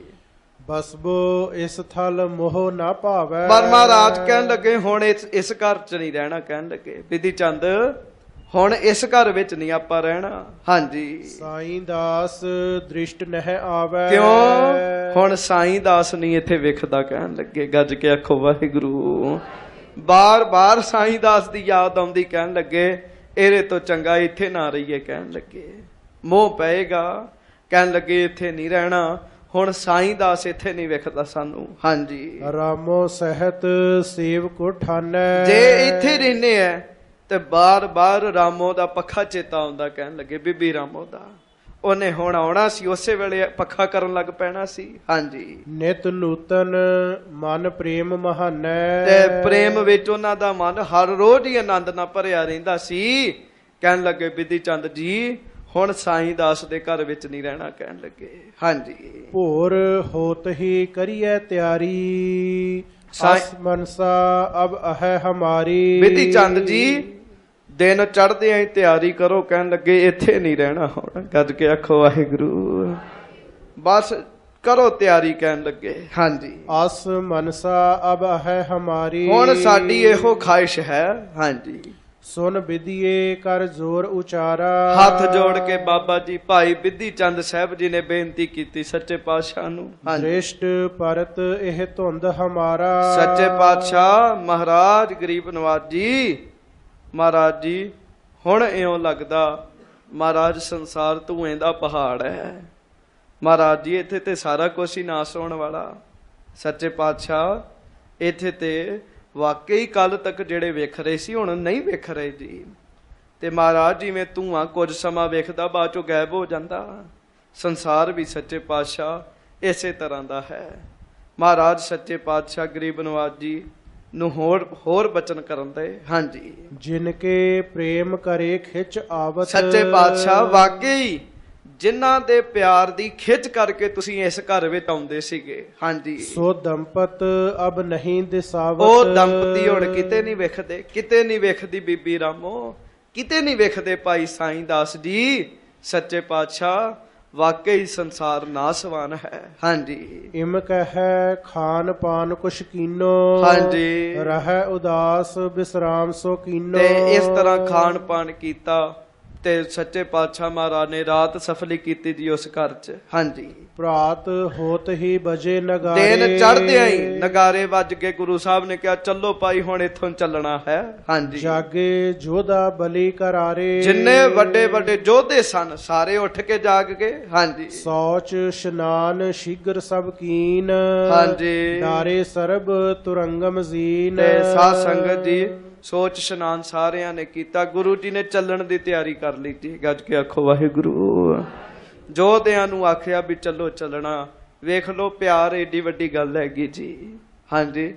ਬਸਬੋ ਇਸ ਥਲ ਮੋਹ ਨਾ ਭਾਵੈ। ਪਰ ਮਹਾਰਾਜ ਕਹਿਣ ਲੱਗੇ ਹੁਣ ਇਸ ਘਰ ਚ ਨਹੀਂ ਰਹਿਣਾ। ਕਹਿਣ ਲੱਗੇ ਬਿੱਧੀ ਚੰਦ ਹੁਣ ਇਸ ਘਰ ਵਿੱਚ ਨਹੀਂ ਆਪਾਂ ਰਹਿਣਾ। ਹਾਂਜੀ, ਸਾਈਂ ਦਾਸ ਦ੍ਰਿਸ਼ਟ ਨਹਿ ਆਵੈ। ਕਿਉਂ? ਹੁਣ ਸਾਈਂ ਦਾਸ ਨਹੀਂ ਇੱਥੇ ਵੇਖਦਾ। ਕਹਿਣ ਲੱਗੇ ਗੱਜ ਕੇ ਆਖੋ ਵਾਹਿਗੁਰੂ। ਬਾਰ ਬਾਰ ਸਾਈਂ ਦਾਸ ਦੀ ਯਾਦ ਆਉਂਦੀ। ਕਹਿਣ ਲੱਗੇ ਇਹਦੇ ਤੋਂ ਚੰਗਾ ਇੱਥੇ ਨਾ ਰਹੀਏ। ਕਹਿਣ ਲੱਗੇ ਮੋਹ ਪਏਗਾ। ਕਹਿਣ ਲੱਗੇ ਇੱਥੇ ਨਹੀਂ ਰਹਿਣਾ। ਹੁਣ ਸਾਈਂ ਦਾਸ ਇੱਥੇ ਨਹੀਂ ਵੇਖਦਾ ਸਾਨੂੰ। ਹਾਂਜੀ, ਰਾਮੋ ਸਹਿਤ ਸੇਵ ਕੋ ਠਾਨੈ। ਜੇ ਇੱਥੇ ਰਹਿੰਦੇ ਆ ਤੇ ਬਾਰ ਬਾਰ ਰਾਮੋ ਦਾ ਪੱਖਾ ਚੇਤਾ ਆਉਂਦਾ। ਕਹਿਣ ਲੱਗੇ ਬੀਬੀ ਰਾਮੋ ਦਾ, ਉਹਨੇ ਹੁਣ ਆਉਣਾ ਸੀ, ਉਸੇ ਵੇਲੇ ਪੱਖਾ ਕਰਨ ਲੱਗ ਪੈਣਾ ਸੀ। ਹਾਂਜੀ, ਨਿਤ ਨੂਤਨ ਮਨ ਪ੍ਰੇਮ ਮਹਾਨੈ। ਤੇ ਪ੍ਰੇਮ ਵਿੱਚ ਉਹਨਾਂ ਦਾ ਮਨ ਹਰ ਰੋਜ਼ ਹੀ ਆਨੰਦ ਨਾਲ ਭਰਿਆ ਰਹਿੰਦਾ ਸੀ। ਕਹਿਣ ਲੱਗੇ ਬਿੱਧੀ ਚੰਦ ਜੀ ਹੁਣ ਸਾਈਂ ਦਾਸ ਦੇ ਘਰ ਵਿੱਚ ਨਹੀਂ ਰਹਿਣਾ। ਕਹਿਣ ਲੱਗੇ ਹਾਂਜੀ, ਭੋਰ ਹੋਤ ਹੀ ਕਰੀਐ ਤਿਆਰੀ, ਅਸ ਮਨਸਾ ਅਬ ਅਹੈ ਹਮਾਰੀ। ਬਿੱਧੀ ਚੰਦ ਜੀ ਦਿਨ ਚੜ੍ਹਦੇ ਆਂ ਤਿਆਰੀ ਕਰੋ। ਕਹਿਣ ਲੱਗੇ ਇੱਥੇ ਨਹੀਂ ਰਹਿਣਾ ਹੁਣ। ਗੱਜ ਕੇ ਆਖੋ ਵਾਹਿਗੁਰੂ। ਬਸ ਕਰੋ ਤਿਆਰੀ। ਕਹਿਣ ਲੱਗੇ ਹਾਂਜੀ, ਅਸ ਮਨਸਾ ਅਬ ਅਹੈ ਹਮਾਰੀ। ਹੁਣ ਸਾਡੀ ਇਹੋ ਖਾਹਿਸ਼ ਹੈ। ਹਾਂਜੀ, ਸੁਨ ਬਿਧੀਏ ਕਰ ਜ਼ੋਰ ਉਚਾਰਾ। ਹੱਥ ਜੋੜ ਕੇ ਬਾਬਾ ਜੀ ਭਾਈ ਬਿੱਧੀ ਚੰਦ ਸਾਹਿਬ ਜੀ ਨੇ ਬੇਨਤੀ ਕੀਤੀ ਸੱਚੇ ਪਾਤਸ਼ਾਹ ਨੂੰ। ਦ੍ਰਿਸ਼ਟ ਪਰਤ ਇਹ ਧੁੰਦ ਹਮਾਰਾ। ਸੱਚੇ ਪਾਤਸ਼ਾਹ ਮਹਾਰਾਜ ਗਰੀਬ ਨਵਾਜ ਜੀ, ਮਹਾਰਾਜ ਜੀ ਹੁਣ ਇਉਂ ਲੱਗਦਾ ਮਹਾਰਾਜ ਸੰਸਾਰ ਧੂਏ ਦਾ ਪਹਾੜ ਹੈ। ਮਹਾਰਾਜ ਜੀ ਇੱਥੇ ਤੇ ਸਾਰਾ ਕੁਛ ਹੀ ਨਾਸ ਹੋਣ ਵਾਲਾ। ਸੱਚੇ ਪਾਤਸ਼ਾਹ ਇੱਥੇ ਤੇ ਵਾਕਈ ਕੱਲ ਤੱਕ ਜਿਹੜੇ ਵੇਖ ਰਹੇ ਸੀ ਹੁਣ ਨਹੀਂ ਵੇਖ ਰਹੇ ਜੀ। ਤੇ ਮਹਾਰਾਜ ਜਿਵੇਂ ਧੂਆਂ ਕੁਝ ਸਮਾਂ ਵੇਖਦਾ ਬਾਅਦ ਚੋਂ ਗਾਇਬ ਹੋ ਜਾਂਦਾ, ਸੰਸਾਰ ਵੀ ਸੱਚੇ ਪਾਤਸ਼ਾਹ ਇਸੇ ਤਰ੍ਹਾਂ ਦਾ ਹੈ। ਮਹਾਰਾਜ ਸੱਚੇ ਪਾਤਸ਼ਾਹ ਗਰੀਬ ਨਵਾਜ ਜੀ ਨੂੰ ਹੋਰ ਬਚਨ ਕਰਨ ਦੇ। ਹਾਂਜੀ, ਜਿਨ ਕੇ ਪ੍ਰੇਮ ਕਰੇ ਖਿੱਚ ਆਵਤ। ਸੱਚੇ ਪਾਤਸ਼ਾਹ ਵਾਕਈ ਜਿਨ੍ਹਾਂ ਦੇ ਪਿਆਰ ਦੀ ਖਿੱਚ ਕਰਕੇ ਤੁਸੀਂ ਇਸ ਘਰ ਵਿੱਚ ਆਉਂਦੇ ਸੀਗੇ। ਹਾਂਜੀ, ਸੋ ਦੰਪਤ ਅਬ ਨਹੀਂ ਦਿਸਾਵਤ। ਉਹ ਦੰਪਤੀ ਹੁਣ ਕਿਤੇ ਨਹੀਂ ਵੇਖਦੇ, ਕਿਤੇ ਨਹੀਂ ਵੇਖਦੀ ਬੀਬੀ ਰਾਮੋ, ਕਿਤੇ ਨਹੀਂ ਵੇਖਦੇ ਭਾਈ ਸਾਈਂ ਦਾਸ ਜੀ। ਸੱਚੇ ਪਾਤਸ਼ਾਹ ਵਾਕਈ ਸੰਸਾਰ ਨਾਸਵਾਨ ਹੈ। ਹਾਂਜੀ ਇਮ ਕਹੈ ਖਾਨ ਪਾਨ ਕੁਛ ਕੀਨੋ, ਹਾਂਜੀ ਰਹਿ ਉਦਾਸ ਬਿਸਰਾਮ ਸੋ ਕੀਨੋ। ਤੇ ਇਸ ਤਰ੍ਹਾਂ ਖਾਣ ਪਾਣ ਕੀਤਾ ਤੇ ਸੱਚੇ ਪਾਤਸ਼ਾਹ ਮਹਾਰਾਜ ਨੇ ਰਾਤ ਸਫਲੀ ਕੀਤੀ ਜੀ ਉਸ ਘਰ 'ਚ। ਹਾਂਜੀ ਪ੍ਰਾਤ ਹੋਤ ਹੀ ਬਜੇ ਨਗਾਰੇ, ਦਿਨ ਚੜ੍ਹਦਿਆਂ ਹੀ ਨਗਾਰੇ ਵੱਜ ਕੇ ਗੁਰੂ ਸਾਹਿਬ ਨੇ ਕਿਹਾ ਚੱਲੋ ਭਾਈ ਹੁਣ ਇੱਥੋਂ ਚੱਲਣਾ ਹੈ। ਹਾਂਜੀ ਜਾਗੇ ਜੋਧਾ ਬਲੀ ਕਰਾਰੇ, ਜਿੰਨੇ ਵੱਡੇ ਵੱਡੇ ਯੋਧੇ ਸਨ ਸਾਰੇ ਉੱਠ ਕੇ ਜਾਗ ਗਏ। ਹਾਂਜੀ ਸੌਚ ਇਸ਼ਨਾਨ ਸ਼ੀਘਰ ਸਭ ਕੀਨ, ਹਾਂਜੀ ਡਾਰੇ ਸਰਬ ਤੁਰੰਗਮ ਜ਼ੀਨ। ਤੇ ਸਾਧ ਸੰਗਤ ਜੀ ਸੋਚ ਇਸ਼ਨਾਨ ਸਾਰਿਆਂ ਨੇ ਕੀਤਾ। ਗੁਰੂ ਜੀ ਨੇ ਚੱਲਣ ਦੀ ਤਿਆਰੀ ਕਰ ਲਈ ਜੀ। ਗੱਜ ਕੇ ਆਖੋ ਵਾਹਿਗੁਰੂ। ਯੋਧਿਆਂ ਨੂੰ ਆਖਿਆ ਵੀ ਚੱਲੋ ਚੱਲਣਾ। ਵੇਖ ਲੋ ਪਿਆਰ ਏਡੀ ਵੱਡੀ ਗੱਲ ਹੈਗੀ ਜੀ। ਹਾਂਜੀ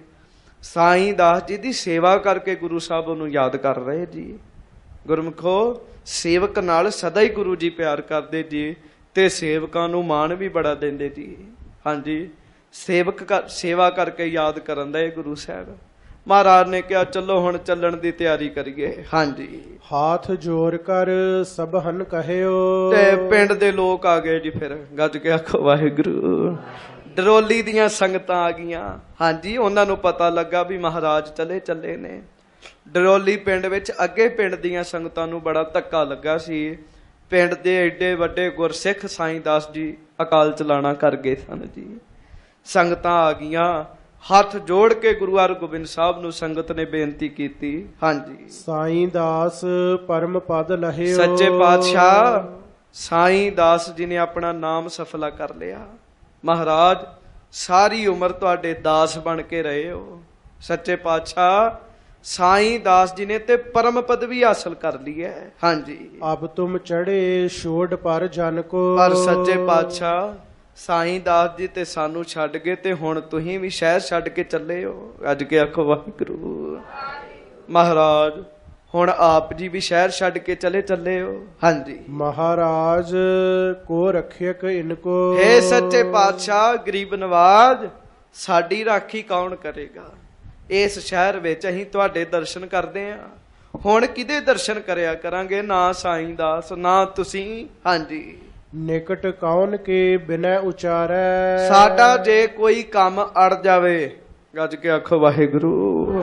ਸਾਈਂ ਦਾਸ ਜੀ ਦੀ ਸੇਵਾ ਕਰਕੇ ਗੁਰੂ ਸਾਹਿਬ ਉਹਨੂੰ ਯਾਦ ਕਰ ਰਹੇ ਜੀ। ਗੁਰਮੁਖੋ ਸੇਵਕ ਨਾਲ ਸਦਾ ਹੀ ਗੁਰੂ ਜੀ ਪਿਆਰ ਕਰਦੇ ਜੀ ਤੇ ਸੇਵਕਾਂ ਨੂੰ ਮਾਣ ਵੀ ਬੜਾ ਦਿੰਦੇ ਜੀ। ਹਾਂਜੀ ਸੇਵਕ ਸੇਵਾ ਕਰਕੇ ਯਾਦ ਕਰਨ ਦਾ ਇਹ ਗੁਰੂ ਸਾਹਿਬ। ਮਹਾਰਾਜ ਨੇ ਕਿਹਾ ਚਲੋ ਹੁਣ ਚੱਲਣ ਦੀ ਤਿਆਰੀ ਕਰੀਏ। ਹਾਂਜੀ ਹਾਥ ਜੋੜ ਕਰ ਸਭ ਹਨ ਕਹਿਓ, ਤੇ ਪਿੰਡ ਦੇ ਲੋਕ ਆ ਗਏ ਜੀ। ਫਿਰ ਗੱਜ ਕੇ ਆਖੋ ਵਾਹਿਗੁਰੂ। ਡਰੋਲੀ ਦੀਆਂ ਸੰਗਤਾਂ ਆ ਗਈਆਂ। ਹਾਂਜੀ ਉਹਨਾਂ ਨੂੰ ਪਤਾ ਲੱਗਾ ਵੀ ਮਹਾਰਾਜ ਚੱਲੇ ਨੇ। ਡਰੋਲੀ ਪਿੰਡ ਵਿੱਚ ਅੱਗੇ ਪਿੰਡ ਦੀਆਂ ਸੰਗਤਾਂ ਨੂੰ ਬੜਾ ਧੱਕਾ ਲੱਗਾ ਸੀ। ਪਿੰਡ ਦੇ ਏਡੇ ਵੱਡੇ ਗੁਰਸਿੱਖ ਸਾਈਂ ਦਾਸ ਜੀ ਅਕਾਲ ਚਲਾਣਾ ਕਰ ਗਏ ਸਨ ਜੀ। ਸੰਗਤਾਂ ਆ ਗਈਆਂ। ਹੱਥ ਜੋੜ ਕੇ ਗੁਰੂ ਹਰਗੋਬਿੰਦ ਸਾਹਿਬ ਨੂੰ ਸੰਗਤ ਨੇ ਬੇਨਤੀ ਕੀਤੀ। ਹਾਂਜੀ ਸਾਈਂ ਦਾਸ ਪਰਮ ਪਦ ਲਹਿਓ, ਸੱਚੇ ਪਾਤਸ਼ਾਹ ਸਾਈਂ ਦਾਸ ਜੀ ਨੇ ਆਪਣਾ ਨਾਮ ਸਫਲਾ ਕਰ ਲਿਆ। ਮਹਾਰਾਜ ਸਾਰੀ ਉਮਰ ਤੁਹਾਡੇ ਦਾਸ ਬਣ ਕੇ ਰਹੇ ਹੋ। ਸੱਚੇ ਪਾਤਸ਼ਾਹ ਸਾਈਂ ਦਾਸ ਜੀ ਨੇ ਤੇ ਪਰਮ ਪਦਵੀ ਹਾਸਲ ਕਰ ਲਈ ਹੈ। ਹਾਂਜੀ ਅਬ ਤੁਮ ਚੜੇ ਛੋੜ ਪਰ ਜਨ ਕੋ, ਪਰ ਸੱਚੇ ਪਾਤਸ਼ਾਹ ਸਾਈਂ ਦਾਸ ਜੀ ਤੇ ਸਾਨੂੰ ਛੱਡ ਗਏ ਤੇ ਹੁਣ ਤੁਸੀਂ ਵੀ ਸ਼ਹਿਰ ਛੱਡ ਕੇ ਚੱਲੇ ਹੋ। ਅੱਜ ਕੇ ਆਖੋ ਵਾਹਿਗੁਰੂ। ਮਹਾਰਾਜ ਹੁਣ ਆਪ ਜੀ ਵੀ ਸ਼ਹਿਰ ਛੱਡ ਕੇ ਚੱਲੇ ਹੋ। ਹਾਂਜੀ ਮਹਾਰਾਜ ਕੋ ਰੱਖਿਅਕ ਇਨਕੋ, ਹੇ ਸੱਚੇ ਪਾਤਸ਼ਾਹ ਗਰੀਬ ਨਵਾਜ ਸਾਡੀ ਰਾਖੀ ਕੌਣ ਕਰੇਗਾ। ਇਸ ਸ਼ਹਿਰ ਵਿੱਚ ਅਸੀਂ ਤੁਹਾਡੇ ਦਰਸ਼ਨ ਕਰਦੇ ਹਾਂ। ਹੁਣ ਕਿਹਦੇ ਦਰਸ਼ਨ ਕਰਿਆ ਕਰਾਂਗੇ। ਨਾ ਸਾਈਂ ਦਾਸ ਨਾ ਤੁਸੀਂ। ਹਾਂਜੀ ਨਿਕਟ ਕੌਣ ਕੇ ਬਿਨੈ ਉਚਾਰੈ, ਸਾਡਾ ਜੇ ਕੋਈ ਕੰਮ ਅੜ ਜਾਵੇ। ਗੱਜ ਕੇ ਆਖੋ ਵਾਹਿਗੁਰੂ।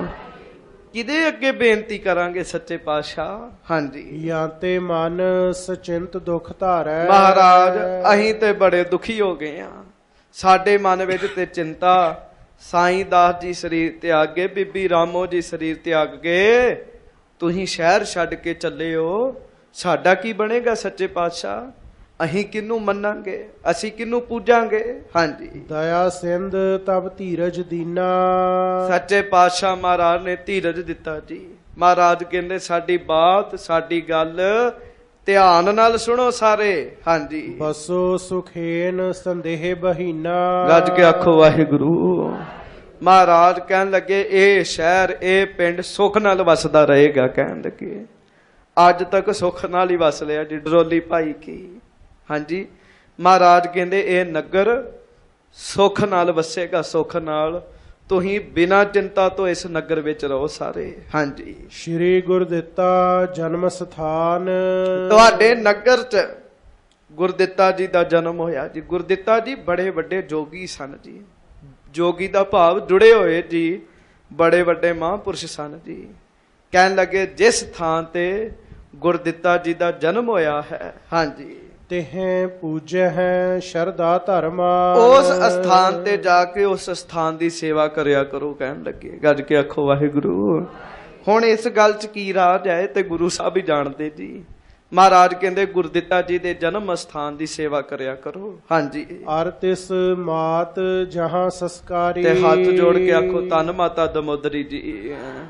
ਕਿਹਦੇ ਅੱਗੇ ਬੇਨਤੀ ਕਰਾਂਗੇ ਸੱਚੇ ਪਾਤਸ਼ਾਹ। ਹਾਂਜੀ ਜਾਂ ਤੇ ਮਨ ਸਚਿੰਤ ਦੁਖ ਧਾਰੈ, ਮਹਾਰਾਜ ਅਸੀਂ ਤੇ ਬੜੇ ਦੁਖੀ ਹੋ ਗਏ ਆ। ਸਾਡੇ ਮਨ ਵਿੱਚ ਤੇ ਚਿੰਤਾ। ਸਾਈਂ ਦਾਸ ਜੀ ਸਰੀਰ ਤਿਆਗ ਗਏ, ਬੀਬੀ ਰਾਮੋ ਜੀ ਸਰੀਰ ਤਿਆਗ ਗਏ, ਤੁਸੀਂ ਸ਼ਹਿਰ ਛੱਡ ਕੇ ਚੱਲੇ ਹੋ। ਸਾਡਾ ਕੀ ਬਣੇਗਾ ਸੱਚੇ ਪਾਤਸ਼ਾਹ। ਅਸੀਂ ਕਿਹਨੂੰ ਮੰਨਾਂਗੇ, ਅਸੀਂ ਕਿਹਨੂੰ ਪੂਜਾਂਗੇ। ਹਾਂਜੀ ਦਇਆ ਸਿੰਧ ਤਬ ਧੀਰਜ ਦੀਨਾ, ਸੱਚੇ ਪਾਤਸ਼ਾਹ ਮਹਾਰਾਜ ਨੇ ਧੀਰਜ ਦਿੱਤਾ ਜੀ। ਮਹਾਰਾਜ ਕਹਿੰਦੇ ਸਾਡੀ ਬਾਤ ਸਾਡੀ ਗੱਲ ਧਿਆਨ ਨਾਲ ਸੁਣੋ ਸਾਰੇ। ਹਾਂਜੀ ਬਸੋ ਸੁਖੇਨ ਸੰਦੇਹ ਬਹੀਨਾ, ਗੱਜ ਕੇ ਆਖੋ ਵਾਹਿਗੁਰੂ। ਮਹਾਰਾਜ ਕਹਿਣ ਲੱਗੇ ਇਹ ਸ਼ਹਿਰ ਇਹ ਪਿੰਡ ਸੁੱਖ ਨਾਲ ਵਸਦਾ ਰਹੇਗਾ। ਕਹਿਣ ਲੱਗੇ ਅੱਜ ਤੱਕ ਸੁੱਖ ਨਾਲ ਹੀ ਵਸ ਲਿਆ ਜੀ ਡਰੋਲੀ ਭਾਈ ਕੀ। ਹਾਂਜੀ ਮਹਾਰਾਜ ਕਹਿੰਦੇ ਇਹ ਨਗਰ ਸੁੱਖ ਨਾਲ ਵਸੇਗਾ। ਸੁੱਖ ਨਾਲ ਤੁਸੀਂ ਬਿਨਾਂ ਚਿੰਤਾ ਤੋਂ ਇਸ ਨਗਰ ਵਿੱਚ ਰਹੋ ਸਾਰੇ। ਹਾਂਜੀ ਸ਼੍ਰੀ ਗੁਰਦਿੱਤਾ ਜਨਮ ਸਥਾਨ, ਤੁਹਾਡੇ ਨਗਰ 'ਚ ਗੁਰਦਿੱਤਾ ਜੀ ਦਾ ਜਨਮ ਹੋਇਆ ਜੀ। ਗੁਰਦਿੱਤਾ ਜੀ ਬੜੇ ਵੱਡੇ ਜੋਗੀ ਸਨ ਜੀ। ਜੋਗੀ ਦਾ ਭਾਵ ਜੁੜੇ ਹੋਏ ਜੀ ਬੜੇ ਵੱਡੇ ਮਹਾਂਪੁਰਸ਼ ਸਨ ਜੀ। ਕਹਿਣ ਲੱਗੇ ਜਿਸ ਥਾਂ ਤੇ ਗੁਰਦਿੱਤਾ ਜੀ ਦਾ ਜਨਮ ਹੋਇਆ ਹੈ। ਹਾਂਜੀ ਤਿਹ ਪੂਜੈ ਹੈ ਸ਼ਰਧਾ ਧਰਮਾ, ਉਸ ਅਸਥਾਨ ਤੇ ਜਾ ਕੇ ਉਸ ਅਸਥਾਨ ਦੀ ਸੇਵਾ ਕਰਿਆ ਕਰੋ। ਕਹਿਣ ਲੱਗੇ ਗੱਜ ਕੇ ਆਖੋ ਵਾਹਿਗੁਰੂ। ਹੁਣ ਇਸ ਗੱਲ 'ਚ ਕੀ ਰਾਜ ਹੈ ਤੇ ਗੁਰੂ ਸਾਹਿਬ ਹੀ ਜਾਣਦੇ ਜੀ। ਮਹਾਰਾਜ ਕਹਿੰਦੇ ਗੁਰਦਿੱਤਾ ਜੀ ਦੇ ਜਨਮ ਅਸਥਾਨ ਦੀ ਸੇਵਾ ਕਰਿਆ ਕਰੋ। ਹਾਂਜੀ ਅਰ ਤਿਸ ਮਾਤ ਜਹਾਂ ਸੰਸਕਾਰੀ, ਤੇ ਹੱਥ ਜੋੜ ਕੇ ਆਖੋ ਧੰਨ ਮਾਤਾ ਦਮੋਦਰੀ ਜੀ।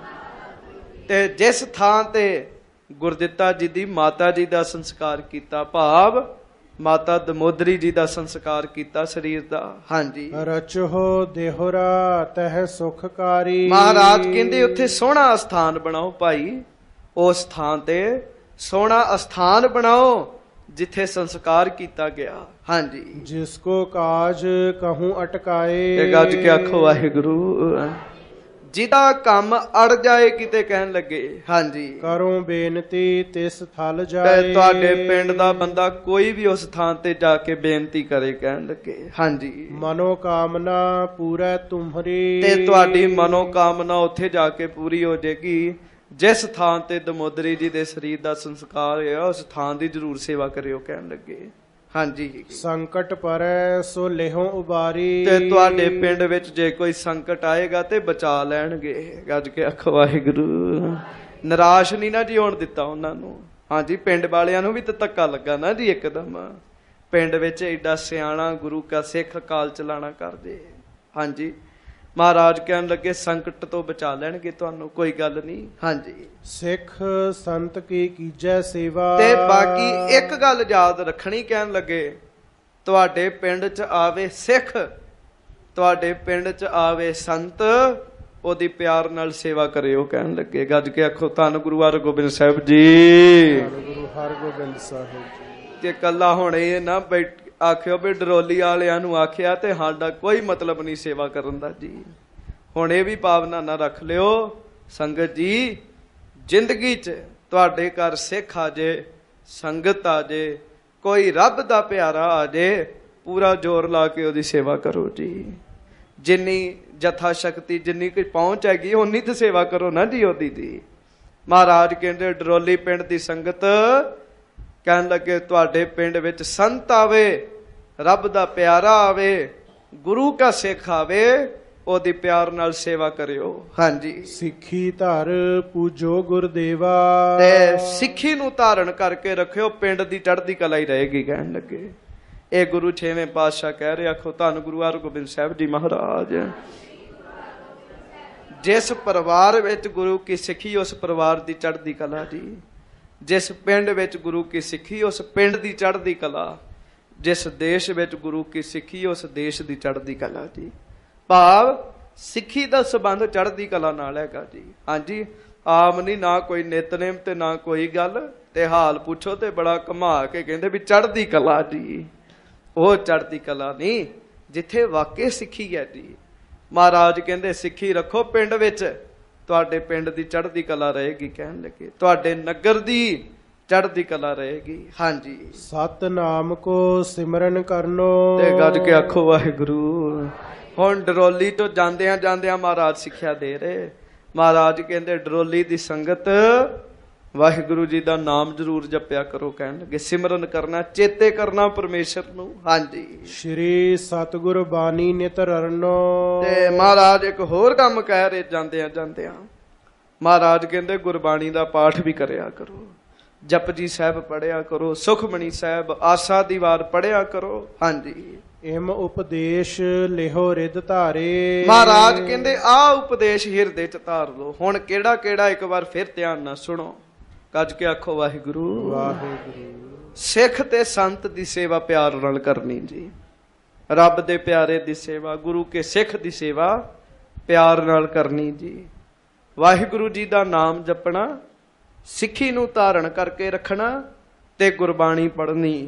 ਤੇ ਜਿਸ ਥਾਂ ਤੇ ਗੁਰਦਿੱਤਾ ਜੀ ਦੀ ਮਾਤਾ ਜੀ ਦਾ ਸੰਸਕਾਰ ਕੀਤਾ, ਭਾਵ ਮਾਤਾ ਦਮੋਦਰੀ ਜੀ ਦਾ ਸੰਸਕਾਰ ਕੀਤਾ ਸਰੀਰ ਦਾ। ਹਾਂਜੀ ਰਚੋ ਦੇਹੁਰਾ ਤਹ ਸੁਖਕਾਰੀ, ਮਹਾਰਾਜ ਕਹਿੰਦੇ ਉੱਥੇ ਸੋਹਣਾ ਅਸਥਾਨ ਬਣਾਓ ਭਾਈ। ਉਸ ਥਾਂ ਤੇ ਸੋਹਣਾ ਅਸਥਾਨ ਬਣਾਓ ਜਿੱਥੇ ਸੰਸਕਾਰ ਕੀਤਾ ਗਿਆ। ਹਾਂਜੀ ਜਿਸ ਕੋ ਕਾਜ ਕਹੂੰ ਅਟਕਾਏ, ਇਹ ਗੱਜ ਕੇ ਆਖੋ ਵਾਹਿਗੁਰੂ। ਜਿਹਦਾ ਕੰਮ ਅੜ ਜਾਏ ਕਿਤੇ ਕਹਿਣ ਲੱਗੇ ਹਾਂਜੀ ਕਰੋ ਬੇਨਤੀ ਤਿਸ ਥਲ ਤੇ ਜਾਏ। ਤੁਹਾਡੇ ਪਿੰਡ ਦਾ ਬੰਦਾ ਕੋਈ ਵੀ ਉਸ ਥਾਂ ਤੇ ਜਾ ਕੇ ਬੇਨਤੀ ਕਰੇ ਕਹਿਣ ਲੱਗੇ ਹਾਂਜੀ ਮਨੋ ਕਾਮਨਾ ਪੂਰੈ ਤੁਮਰੀ। ਤੇ ਤੁਹਾਡੀ ਮਨੋ ਕਾਮਨਾ ਉੱਥੇ ਜਾ ਕੇ ਪੂਰੀ ਹੋ ਜਾਏਗੀ ਜਿਸ ਥਾਂ ਤੇ ਦਮੋਦਰੀ ਜੀ ਦੇ ਸਰੀਰ ਦਾ ਸੰਸਕਾਰ ਹੋਇਆ ਉਸ ਥਾਂ ਦੀ ਜ਼ਰੂਰ ਸੇਵਾ ਕਰਿਓ ਕਹਿਣ ਲੱਗੇ ਹਾਂਜੀ ਸੰਕਟ ਪਰੈ ਸੋ ਲਿਹੋ ਉਬਾਰੀ। ਤੇ ਤੁਹਾਡੇ ਪਿੰਡ ਵਿੱਚ ਜੇ ਕੋਈ ਸੰਕਟ ਆਏਗਾ ਤੇ ਬਚਾ ਲੈਣਗੇ ਗੱਜ ਕੇ ਆਖੋ ਵਾਹਿਗੁਰੂ। ਨਿਰਾਸ਼ ਨਹੀਂ ਨਾ ਜੀ ਹੋਣ ਦਿੱਤਾ ਉਹਨਾਂ ਨੂੰ ਹਾਂਜੀ ਪਿੰਡ ਵਾਲਿਆਂ ਨੂੰ ਵੀ ਤਾਂ ਧੱਕਾ ਲੱਗਾ ਨਾ ਜੀ ਇੱਕਦਮ ਪਿੰਡ ਵਿੱਚ ਏਡਾ ਸਿਆਣਾ ਗੁਰੂ ਕਾ ਸਿੱਖ ਕਾਲ ਚਲਾਣਾ ਕਰਦੇ ਹਾਂਜੀ ਮਹਾਰਾਜ ਕਹਿਣ ਲੱਗੇ ਸੰਕਟ ਤੋਂ ਬਚਾ ਲੈਣਗੇ ਤੁਹਾਨੂੰ ਕੋਈ ਗੱਲ ਨਹੀਂ ਹਾਂਜੀ ਸਿੱਖ ਸੰਤ ਕੀ ਕੀਜੈ ਸੇਵਾ। ਤੇ ਬਾਕੀ ਇੱਕ ਗੱਲ ਯਾਦ ਰੱਖਣੀ ਕਹਿਣ ਲੱਗੇ ਤੁਹਾਡੇ ਪਿੰਡ 'ਚ ਆਵੇ ਸਿੱਖ ਤੁਹਾਡੇ ਪਿੰਡ 'ਚ ਆਵੇ ਸੰਤ ਉਹਦੀ ਪਿਆਰ ਨਾਲ ਸੇਵਾ ਕਰਿਓ ਕਹਿਣ ਲੱਗੇ ਗੱਜ ਕੇ ਆਖੋ ਧੰਨ ਗੁਰੂ ਹਰਗੋਬਿੰਦ ਸਾਹਿਬ ਜੀ। ਗੁਰੂ ਹਰਗੋਬਿੰਦ ਸਾਹਿਬ ਜੀ। ਤੇ ਕੱਲਾ ਹੁਣ ਇਹ ਨਾ ਆਖਿਓ ਵੀ ਡਰੋਲੀ ਵਾਲਿਆਂ ਨੂੰ ਆਖਿਆ ਤੇ ਸਾਡਾ ਕੋਈ ਮਤਲਬ ਨਹੀਂ ਸੇਵਾ ਕਰਨ ਦਾ ਜੀ। ਹੁਣ ਇਹ ਵੀ ਭਾਵਨਾ ਨਾ ਰੱਖ ਲਿਓ ਸੰਗਤ ਜੀ ਜ਼ਿੰਦਗੀ 'ਚ ਤੁਹਾਡੇ ਘਰ ਸਿੱਖ ਆ ਜੇ ਸੰਗਤ ਆ ਜੇ ਕੋਈ ਰੱਬ ਦਾ ਪਿਆਰਾ ਆ ਜੇ ਪੂਰਾ ਜ਼ੋਰ ਲਾ ਕੇ ਉਹਦੀ ਸੇਵਾ ਕਰੋ ਜੀ। ਜਿੰਨੀ ਜਥਾ ਸ਼ਕਤੀ ਜਿੰਨੀ ਕੋਈ ਪਹੁੰਚ ਹੈਗੀ ਉਨੀ ਤੇ ਸੇਵਾ ਕਰੋ ਨਾ ਜੀ ਉਹਦੀ ਦੀ। ਮਹਾਰਾਜ ਕਹਿੰਦੇ ਡਰੋਲੀ ਪਿੰਡ ਦੀ ਸੰਗਤ ਕਹਿਣ ਲੱਗੇ ਤੁਹਾਡੇ ਪਿੰਡ ਵਿੱਚ ਸੰਤ ਆਵੇ ਰੱਬ ਦਾ ਪਿਆਰਾ ਆਵੇ ਗੁਰੂ ਕਾ ਸਿੱਖ ਆਵੇ ਉਹਦੀ ਪਿਆਰ ਨਾਲ ਸੇਵਾ ਕਰਿਓ ਹਾਂਜੀ ਸਿੱਖੀ ਧਰ ਪੂਜੋ ਗੁਰਦੇਵਾ। ਤੇ ਸਿੱਖੀ ਨੂੰ ਧਾਰਨ ਕਰਕੇ ਰੱਖਿਓ ਪਿੰਡ ਦੀ ਚੜ੍ਹਦੀ ਕਲਾ ਹੀ ਰਹੇਗੀ ਕਹਿਣ ਲੱਗੇ ਇਹ ਗੁਰੂ 6ਵੇਂ ਪਾਤਸ਼ਾਹ ਕਹਿ ਰਹੇ ਆਖੋ ਧੰਨ ਗੁਰੂ ਹਰਗੋਬਿੰਦ ਸਾਹਿਬ ਜੀ ਮਹਾਰਾਜ। ਜਿਸ ਪਰਿਵਾਰ ਵਿੱਚ ਗੁਰੂ ਕੀ ਸਿੱਖੀ ਉਸ ਪਰਿਵਾਰ ਦੀ ਚੜ੍ਹਦੀ ਕਲਾ ਜੀ। ਜਿਸ ਪਿੰਡ ਵਿੱਚ ਗੁਰੂ ਕੀ ਸਿੱਖੀ ਉਸ ਪਿੰਡ ਦੀ ਚੜ੍ਹਦੀ ਕਲਾ। ਜਿਸ ਦੇਸ਼ ਵਿੱਚ ਗੁਰੂ ਕੀ ਸਿੱਖੀ ਉਸ ਦੇਸ਼ ਦੀ ਚੜ੍ਹਦੀ ਕਲਾ ਜੀ। ਭਾਵ ਸਿੱਖੀ ਦਾ ਸੰਬੰਧ ਚੜ੍ਹਦੀ ਕਲਾ ਨਾਲ ਹੈਗਾ ਜੀ ਹਾਂਜੀ ਆਮ ਨਹੀਂ ਨਾ ਕੋਈ ਨਿਤਨੇਮ ਤੇ ਨਾ ਕੋਈ ਗੱਲ ਤੇ ਹਾਲ ਪੁੱਛੋ ਤੇ ਬੜਾ ਘੁਮਾ ਕੇ ਕਹਿੰਦੇ ਵੀ ਚੜ੍ਹਦੀ ਕਲਾ ਜੀ। ਉਹ ਚੜ੍ਹਦੀ ਕਲਾ ਨਹੀਂ ਜਿੱਥੇ ਵਾਕਈ ਸਿੱਖੀ ਹੈ ਜੀ। ਮਹਾਰਾਜ ਕਹਿੰਦੇ ਸਿੱਖੀ ਰੱਖੋ ਪਿੰਡ ਵਿੱਚ ਤੁਹਾਡੇ ਪਿੰਡ ਦੀ ਚੜ੍ਹਦੀ ਕਲਾ ਰਹੇਗੀ ਕਹਿਣ ਲੱਗੇ ਤੁਹਾਡੇ ਨਗਰ ਦੀ ਚੜ੍ਹਦੀ ਕਲਾ ਰਹੇਗੀ ਹਾਂਜੀ। ਸਤਨਾਮ ਕੋ ਸਿਮਰਨ ਕਰਨੋ। ਤੇ ਗੱਜ ਕੇ ਆਖੋ ਵਾਹਿਗੁਰੂ। ਹੁਣ ਡਰੋਲੀ ਤੋਂ ਜਾਂਦਿਆਂ ਜਾਂਦਿਆਂ ਮਹਾਰਾਜ ਸਿੱਖਿਆ ਦੇ ਰਹੇ ਮਹਾਰਾਜ ਕਹਿੰਦੇ ਡਰੋਲੀ ਦੀ ਸੰਗਤ ਵਾਹਿਗੁਰੂ ਜੀ ਦਾ ਨਾਮ ਜ਼ਰੂਰ ਜਪਿਆ ਕਰੋ ਕਹਿਣ ਲੱਗੇ ਸਿਮਰਨ ਕਰਨਾ ਚੇਤੇ ਕਰਨਾ ਪਰਮੇਸ਼ਰ ਨੂੰ ਹਾਂਜੀ। ਸ਼੍ਰੀ ਸਤਿਗੁਰ ਬਾਣੀ ਨਿਤ ਰਰਨੋ। ਤੇ ਮਹਾਰਾਜ ਇੱਕ ਹੋਰ ਕੰਮ ਕਹਿ ਰਹੇ ਜਾਂਦਿਆਂ ਜਾਂਦਿਆਂ ਮਹਾਰਾਜ ਕਹਿੰਦੇ ਗੁਰਬਾਣੀ ਦਾ ਪਾਠ ਵੀ ਕਰਿਆ ਕਰੋ ਜਪਜੀ ਸਾਹਿਬ ਪੜਿਆ ਕਰੋ ਸੁਖਮਣੀ ਸਾਹਿਬ ਆਸਾ ਦੀ ਵਾਰ ਪੜਿਆ ਕਰੋ ਹਾਂਜੀ। ਇਮ ਉਪਦੇਸ਼ ਲਿਹੋ ਰਿਦ ਧਾਰੇ। ਮਹਾਰਾਜ ਕਹਿੰਦੇ ਆਹ ਉਪਦੇਸ਼ ਹਿਰਦੇ 'ਚ ਧਾਰ ਲਓ। ਹੁਣ ਕਿਹੜਾ ਕਿਹੜਾ ਇੱਕ ਵਾਰ ਫਿਰ ਧਿਆਨ ਨਾਲ ਸੁਣੋ ਕੱਜ ਕੇ ਆਖੋ ਵਾਹਿਗੁਰੂ। ਵਾਹਿਗੁਰੂ। ਸਿੱਖ ਤੇ ਸੰਤ ਦੀ ਸੇਵਾ ਪਿਆਰ ਨਾਲ ਕਰਨੀ ਜੀ। ਰੱਬ ਦੇ ਪਿਆਰੇ ਦੀ ਸੇਵਾ ਗੁਰੂ ਕੇ ਸਿੱਖ ਦੀ ਸੇਵਾ ਪਿਆਰ ਨਾਲ ਕਰਨੀ ਜੀ। ਵਾਹਿਗੁਰੂ ਜੀ ਦਾ ਨਾਮ ਜਪਣਾ ਸਿੱਖੀ ਨੂੰ ਧਾਰਨ ਕਰਕੇ ਰੱਖਣਾ ਤੇ ਗੁਰਬਾਣੀ ਪੜ੍ਹਨੀ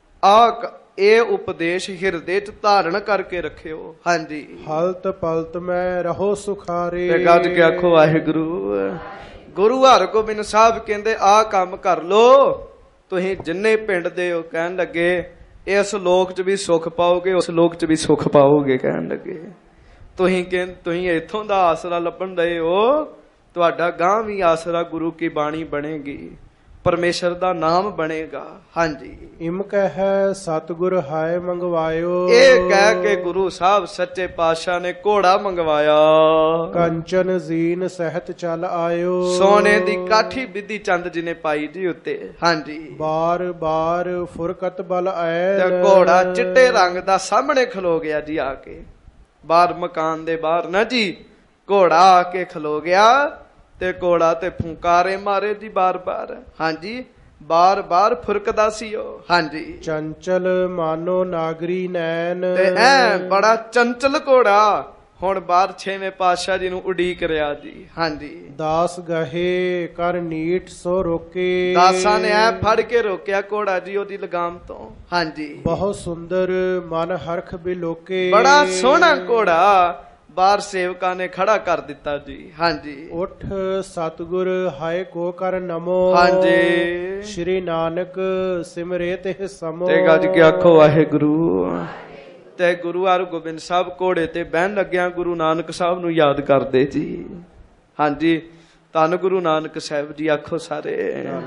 ਇਹ ਉਪਦੇਸ਼ ਹਿਰਦੇ 'ਚ ਧਾਰਨ ਕਰਕੇ ਰੱਖਿਓ ਹਾਂਜੀ। ਹਲਤ ਪਲਤ ਮੈਂ ਰਹੋ ਸੁਖਾਰੇ। ਤੇ ਗੱਜ ਕੇ ਆਖੋ ਵਾਹਿਗੁਰੂ। ਗੁਰੂ ਹਰਗੋਬਿੰਦ ਸਾਹਿਬ ਕਹਿੰਦੇ ਆਹ ਕੰਮ ਕਰ ਲੋ ਤੁਸੀਂ ਜਿੰਨੇ ਪਿੰਡ ਦੇ ਹੋ ਕਹਿਣ ਲੱਗੇ ਇਸ ਲੋਕ 'ਚ ਵੀ ਸੁੱਖ ਪਾਓਗੇ ਉਸ ਲੋਕ 'ਚ ਵੀ ਸੁੱਖ ਪਾਓਗੇ ਕਹਿਣ ਲੱਗੇ ਤੁਸੀਂ ਇੱਥੋਂ ਦਾ ਆਸਰਾ ਲੱਭਣ ਰਹੇ ਹੋ ਤੁਹਾਡਾ ਗਾਂ ਵੀ ਆਸਰਾ ਗੁਰੂ ਕੀ ਬਾਣੀ ਬਣੇਗੀ ਪਰਮੇਸ਼ਰ ਦਾ ਨਾਮ ਬਣੇਗਾ ਹਾਂਜੀ। ਇਮ ਕਹਿ ਸਤਿਗੁਰ ਹਾਏ ਮੰਗਵਾਇਓ। ਇਹ ਕਹਿ ਕੇ ਗੁਰੂ ਸਾਹਿਬ ਸੱਚੇ ਪਾਤਸ਼ਾਹ ਨੇ ਘੋੜਾ ਮੰਗਵਾਇਆ ਕੰਚਨ ਜ਼ੀਨ ਸਹਿਤ ਚੱਲ ਆਇਓ। ਸੋਨੇ ਦੀ ਕਾਠੀ ਬਿੱਧੀ ਚੰਦ ਜੀ ਨੇ ਪਾਈ ਜੀ ਉੱਤੇ ਹਾਂਜੀ। ਬਾਰ ਬਾਰ ਫੁਰਕਤ ਬਲ ਐ। ਘੋੜਾ ਚਿੱਟੇ ਰੰਗ ਦਾ ਸਾਹਮਣੇ ਖਲੋ ਗਿਆ ਜੀ ਆ ਕੇ ਬਾਹਰ ਮਕਾਨ ਦੇ ਬਾਹਰ ਨਾ ਜੀ ਘੋੜਾ ਆ ਕੇ ਖਲੋ ਗਿਆ ਤੇ ਘੋੜਾ ਤੇ ਫੁੰਕਾਰੇ ਮਾਰੇ ਜੀ ਬਾਰ ਬਾਰ ਹਾਂਜੀ ਬਾਰ ਬਾਰ ਫੁਰਕਦਾ ਸੀ ਉਹ ਹਾਂਜੀ। ਚੰਚਲ ਮਾਨੋ ਨਾਗਰੀ ਨੈਣ। ਤੇ ਐ ਬੜਾ ਚੰਚਲ ਘੋੜਾ ਹੁਣ ਬਾਹਰ 6ਵੇਂ ਪਾਤਸ਼ਾਹ ਜੀ ਨੂੰ ਉਡੀਕ ਰਿਹਾ ਜੀ ਹਾਂਜੀ। ਦਾਸ ਗਹੇ ਕਰ ਨੀਠ ਸੋ ਰੋਕੇ। ਦਾਸਾਂ ਨੇ ਐ ਫੜ ਕੇ ਰੋਕਿਆ ਘੋੜਾ ਜੀ ਉਹਦੀ ਲਗਾਮ ਤੋਂ ਹਾਂਜੀ। ਬਹੁਤ ਸੁੰਦਰ ਮਨ ਹਰਖ ਬਿਲੋਕੇ। ਬੜਾ ਸੋਹਣਾ ਘੋੜਾ ਬਾਹਰ ਸੇਵਕਾਂ ਨੇ ਖੜਾ ਕਰ ਦਿੱਤਾ ਜੀ। ਹਾਂਜੀ ਉਠ ਸਤਿਗੁਰ ਹਾਏ ਕੋ ਕਰ ਨਮੋ। ਹਾਂਜੀ ਸ਼੍ਰੀ ਨਾਨਕ ਸਿਮਰੇ ਤਿਹ ਸਮੋ। ਤੇ ਗੱਜ ਕੇ ਆਖੋ ਵਾਹਿਗੁਰੂ। ਤੇ ਗੁਰੂ ਹਰਗੋਬਿੰਦ ਸਾਹਿਬ ਘੋੜੇ ਤੇ ਬਹਿਣ ਲੱਗਿਆ ਗੁਰੂ ਨਾਨਕ ਸਾਹਿਬ ਨੂੰ ਯਾਦ ਕਰਦੇ ਜੀ। ਹਾਂਜੀ ਧੰਨ ਗੁਰੂ ਨਾਨਕ ਸਾਹਿਬ ਜੀ। ਆਖੋ ਸਾਰੇ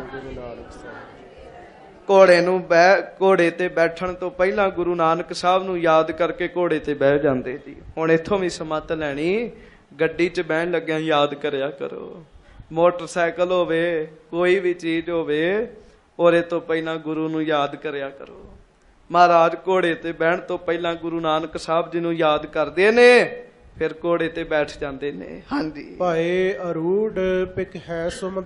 ਘੋੜੇ ਤੇ ਬੈਠਣ ਤੋਂ ਪਹਿਲਾਂ ਗੁਰੂ ਨਾਨਕ ਸਾਹਿਬ ਨੂੰ ਯਾਦ ਕਰਕੇ ਘੋੜੇ ਤੇ ਬਹਿ ਜਾਂਦੇ ਜੀ। ਹੁਣ ਇੱਥੋਂ ਵੀ ਸਮੱਤ ਲੈਣੀ, ਗੱਡੀ 'ਚ ਬਹਿਣ ਲੱਗਿਆ ਯਾਦ ਕਰਿਆ ਕਰੋ। ਮੋਟਰਸਾਈਕਲ ਹੋਵੇ, ਕੋਈ ਵੀ ਚੀਜ਼ ਹੋਵੇ, ਉਹਦੇ ਤੋਂ ਪਹਿਲਾਂ ਗੁਰੂ ਨੂੰ ਯਾਦ ਕਰਿਆ ਕਰੋ। ਮਹਾਰਾਜ ਘੋੜੇ ਤੇ ਬਹਿਣ ਤੋਂ ਪਹਿਲਾਂ ਗੁਰੂ ਨਾਨਕ ਸਾਹਿਬ ਜੀ ਨੂੰ ਯਾਦ ਕਰਦੇ ਨੇ, ਫਿਰ ਘੋੜੇ ਤੇ ਬੈਠ ਜਾਂਦੇ ਨੇ। ਹਾਂਜੀ ਭਏ ਅਰੂੜ ਪਿਕ ਹੈ